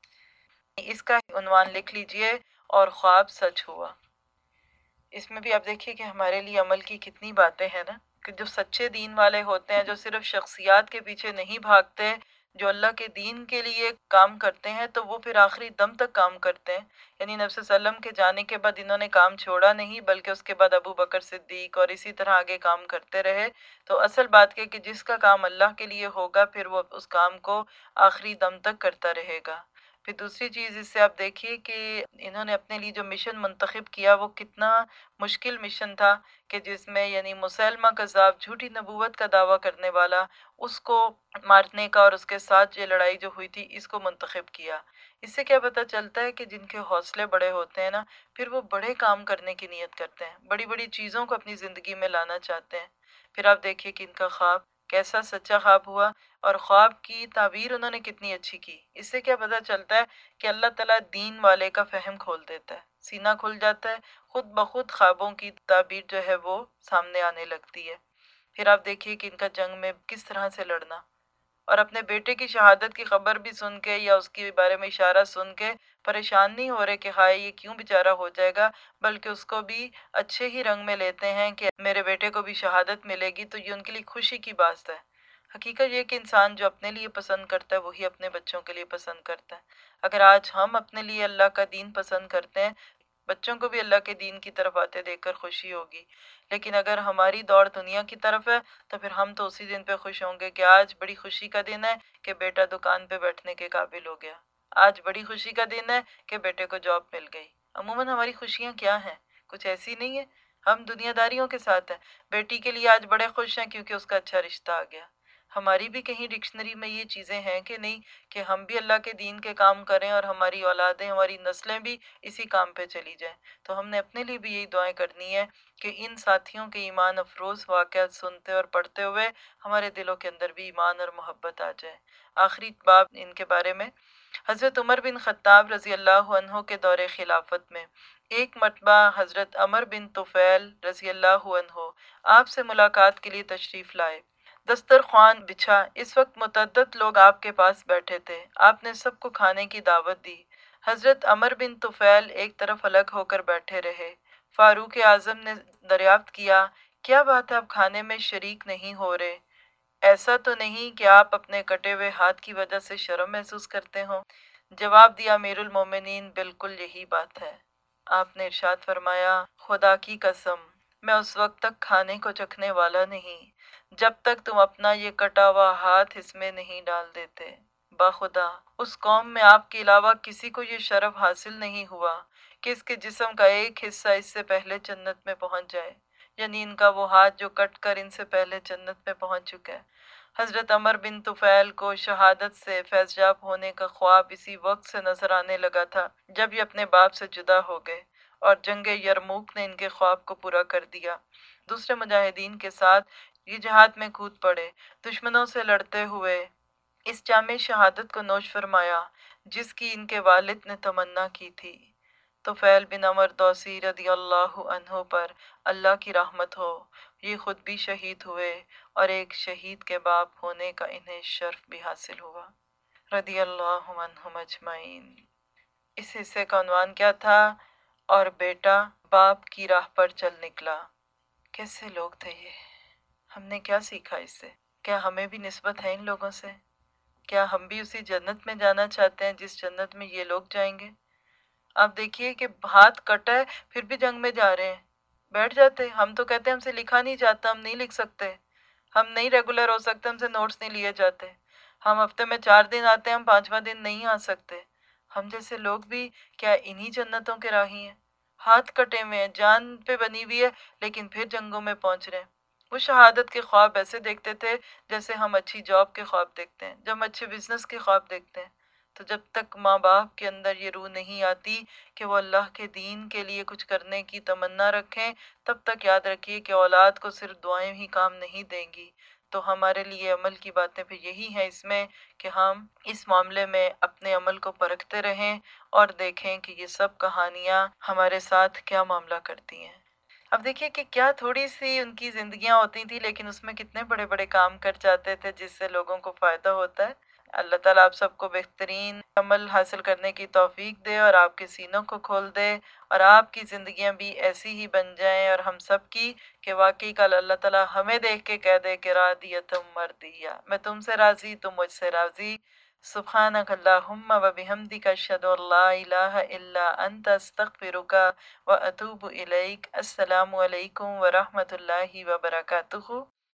اس کا عنوان لکھ لیجئے، اور خواب سچ ہوا۔ اس میں بھی آپ دیکھیے کہ ہمارے لیے عمل کی کتنی باتیں ہیں نا، کہ جو سچے دین والے ہوتے ہیں، جو صرف شخصیات کے پیچھے نہیں بھاگتے، جو اللہ کے دین کے لیے کام کرتے ہیں، تو وہ پھر آخری دم تک کام کرتے ہیں۔ یعنی نبی صلی اللہ علیہ وسلم کے جانے کے بعد انہوں نے کام چھوڑا نہیں، بلکہ اس کے بعد ابو بکر صدیق اور اسی طرح آگے کام کرتے رہے۔ تو اصل بات یہ کہ جس کا کام اللہ کے لیے ہوگا، پھر وہ اس کام کو آخری دم تک کرتا رہے گا۔ پھر دوسری چیز اس سے آپ دیکھیے کہ انہوں نے اپنے لیے جو مشن منتخب کیا وہ کتنا مشکل مشن تھا، کہ جس میں یعنی مسلمہ کذاب، جھوٹی نبوت کا دعویٰ کرنے والا، اس کو مارنے کا اور اس کے ساتھ یہ لڑائی جو ہوئی تھی اس کو منتخب کیا۔ اس سے کیا پتہ چلتا ہے کہ جن کے حوصلے بڑے ہوتے ہیں نا، پھر وہ بڑے کام کرنے کی نیت کرتے ہیں، بڑی بڑی چیزوں کو اپنی زندگی میں لانا چاہتے ہیں۔ پھر آپ دیکھیے کہ ان کا خواب کیسا سچا خواب ہوا، اور خواب کی تعبیر انہوں نے کتنی اچھی کی۔ اس سے کیا پتہ چلتا ہے کہ اللہ تعالیٰ دین والے کا فہم کھول دیتا ہے، سینہ کھل جاتا ہے، خود بخود خوابوں کی تعبیر جو ہے وہ سامنے آنے لگتی ہے۔ پھر آپ دیکھیے کہ ان کا جنگ میں کس طرح سے لڑنا، اور اپنے بیٹے کی شہادت کی خبر بھی سن کے یا اس کے بارے میں اشارہ سن کے پریشان نہیں ہو رہے کہ ہائے یہ کیوں بیچارہ ہو جائے گا، بلکہ اس کو بھی اچھے ہی رنگ میں لیتے ہیں کہ میرے بیٹے کو بھی شہادت ملے گی، تو یہ ان کے لیے خوشی کی بات ہے۔ حقیقت یہ کہ انسان جو اپنے لیے پسند کرتا ہے وہی اپنے بچوں کے لیے پسند کرتا ہے۔ اگر آج ہم اپنے لیے اللہ کا دین پسند کرتے ہیں، بچوں کو بھی اللہ کے دین کی طرف آتے دیکھ کر خوشی ہوگی۔ لیکن اگر ہماری دوڑ دنیا کی طرف ہے تو پھر ہم تو اسی دن پہ خوش ہوں گے کہ آج بڑی خوشی کا دن ہے کہ بیٹا دکان پہ بیٹھنے کے قابل ہو گیا، آج بڑی خوشی کا دن ہے کہ بیٹے کو جاب مل گئی۔ عموماً ہماری خوشیاں کیا ہیں؟ کچھ ایسی نہیں ہے، ہم دنیا داریوں کے ساتھ ہیں۔ بیٹی کے لیے آج بڑے خوش ہیں کیونکہ اس کا اچھا رشتہ آ گیا۔ ہماری بھی کہیں ڈکشنری میں یہ چیزیں ہیں کہ نہیں، کہ ہم بھی اللہ کے دین کے کام کریں اور ہماری اولادیں، ہماری نسلیں بھی اسی کام پہ چلی جائیں۔ تو ہم نے اپنے لیے بھی یہی دعائیں کرنی ہے کہ ان ساتھیوں کے ایمان افروز واقعات سنتے اور پڑھتے ہوئے ہمارے دلوں کے اندر بھی ایمان اور محبت آ جائے۔ آخری باب ان کے بارے میں، حضرت عمر بن خطاب رضی اللہ عنہ کے دور خلافت میں ایک مرتبہ حضرت عمر بن طفیل رضی اللہ عنہ آپ سے ملاقات کے لیے تشریف لائے۔ دسترخوان بچھا، اس وقت متعدد لوگ آپ کے پاس بیٹھے تھے، آپ نے سب کو کھانے کی دعوت دی۔ حضرت عمر بن طفیل ایک طرف الگ ہو کر بیٹھے رہے۔ فاروق اعظم نے دریافت کیا، کیا بات ہے آپ کھانے میں شریک نہیں ہو رہے؟ ایسا تو نہیں کہ آپ اپنے کٹے ہوئے ہاتھ کی وجہ سے شرم محسوس کرتے ہوں؟ جواب دیا، امیر المومنین بالکل یہی بات ہے۔ آپ نے ارشاد فرمایا، خدا کی قسم میں اس وقت تک کھانے کو چکھنے والا نہیں جب تک تم اپنا یہ کٹا ہوا ہاتھ اس میں نہیں ڈال دیتے۔ باخدا اس قوم میں آپ کے علاوہ کسی کو یہ شرف حاصل نہیں ہوا کہ اس کے جسم کا ایک حصہ اس سے پہلے جنت میں پہنچ جائے، یعنی ان کا وہ ہاتھ جو کٹ کر ان سے پہلے جنت میں پہنچ چکا ہے۔ حضرت عمر بن طفیل کو شہادت سے فیض یاب ہونے کا خواب اسی وقت سے نظر آنے لگا تھا جب یہ اپنے باپ سے جدا ہو گئے، اور جنگ یرموک نے ان کے خواب کو پورا کر دیا۔ دوسرے مجاہدین کے ساتھ یہ جہاد میں کود پڑے، دشمنوں سے لڑتے ہوئے اس جامع شہادت کو نوش فرمایا جس کی ان کے والد نے تمنا کی تھی۔ طفیل بن عمر دوسی رضی اللہ عنہ پر اللہ کی رحمت ہو، یہ خود بھی شہید ہوئے اور ایک شہید کے باپ ہونے کا انہیں شرف بھی حاصل ہوا، رضی اللہ عنہم اجمعین۔ اس حصے کا عنوان کیا تھا؟ اور بیٹا باپ کی راہ پر چل نکلا۔ کیسے لوگ تھے یہ؟ ہم نے کیا سیکھا اس سے؟ کیا ہمیں بھی نسبت ہے ان لوگوں سے؟ کیا ہم بھی اسی جنت میں جانا چاہتے ہیں جس جنت میں یہ لوگ جائیں گے؟ آپ دیکھیے کہ ہاتھ کٹا ہے پھر بھی جنگ میں جا رہے ہیں، بیٹھ جاتے۔ ہم تو کہتے ہیں ہم سے لکھا نہیں جاتا، ہم نہیں لکھ سکتے، ہم نہیں ریگولر ہو سکتے، ہم سے نوٹس نہیں لیے جاتے، ہم ہفتے میں 4 دن آتے ہیں، ہم 5واں دن نہیں آ سکتے۔ ہم جیسے لوگ بھی کیا انہی جنتوں کے راہی ہیں؟ ہاتھ کٹے ہوئے ہیں، جان پہ بنی ہوئی ہے، لیکن پھر جنگوں میں پہنچ رہے ہیں۔ وہ شہادت کے خواب ایسے دیکھتے تھے جیسے ہم اچھی جاب کے خواب دیکھتے ہیں، جب ہم اچھے بزنس کے خواب دیکھتے ہیں۔ تو جب تک ماں باپ کے اندر یہ روح نہیں آتی کہ وہ اللہ کے دین کے لیے کچھ کرنے کی تمنا رکھیں، تب تک یاد رکھیے کہ اولاد کو صرف دعائیں ہی کام نہیں دیں گی، تو ہمارے لیے عمل کی باتیں پھر یہی ہیں اس میں کہ ہم اس معاملے میں اپنے عمل کو پرکھتے رہیں اور دیکھیں کہ یہ سب کہانیاں ہمارے ساتھ کیا معاملہ کرتی ہیں۔ اب دیکھیے کہ کیا تھوڑی سی ان کی زندگیاں ہوتی تھیں لیکن اس میں کتنے بڑے بڑے کام کر جاتے تھے جس سے لوگوں کو فائدہ ہوتا ہے۔ اللہ تعالیٰ آپ سب کو بہترین عمل حاصل کرنے کی توفیق دے اور آپ کے سینوں کو کھول دے اور آپ کی زندگیاں بھی ایسی ہی بن جائیں اور ہم سب کی کہ واقعی کل اللہ تعالیٰ ہمیں دیکھ کے کہہ دے کہ راضیتم مردیہ، میں تم سے راضی تم مجھ سے راضی۔ سبحانک اللہم و بحمدک اشہد ان لا الہ الا انت استغفرک و اتوب الیک۔ السلام علیکم ورحمۃ اللہ وبرکاتہ۔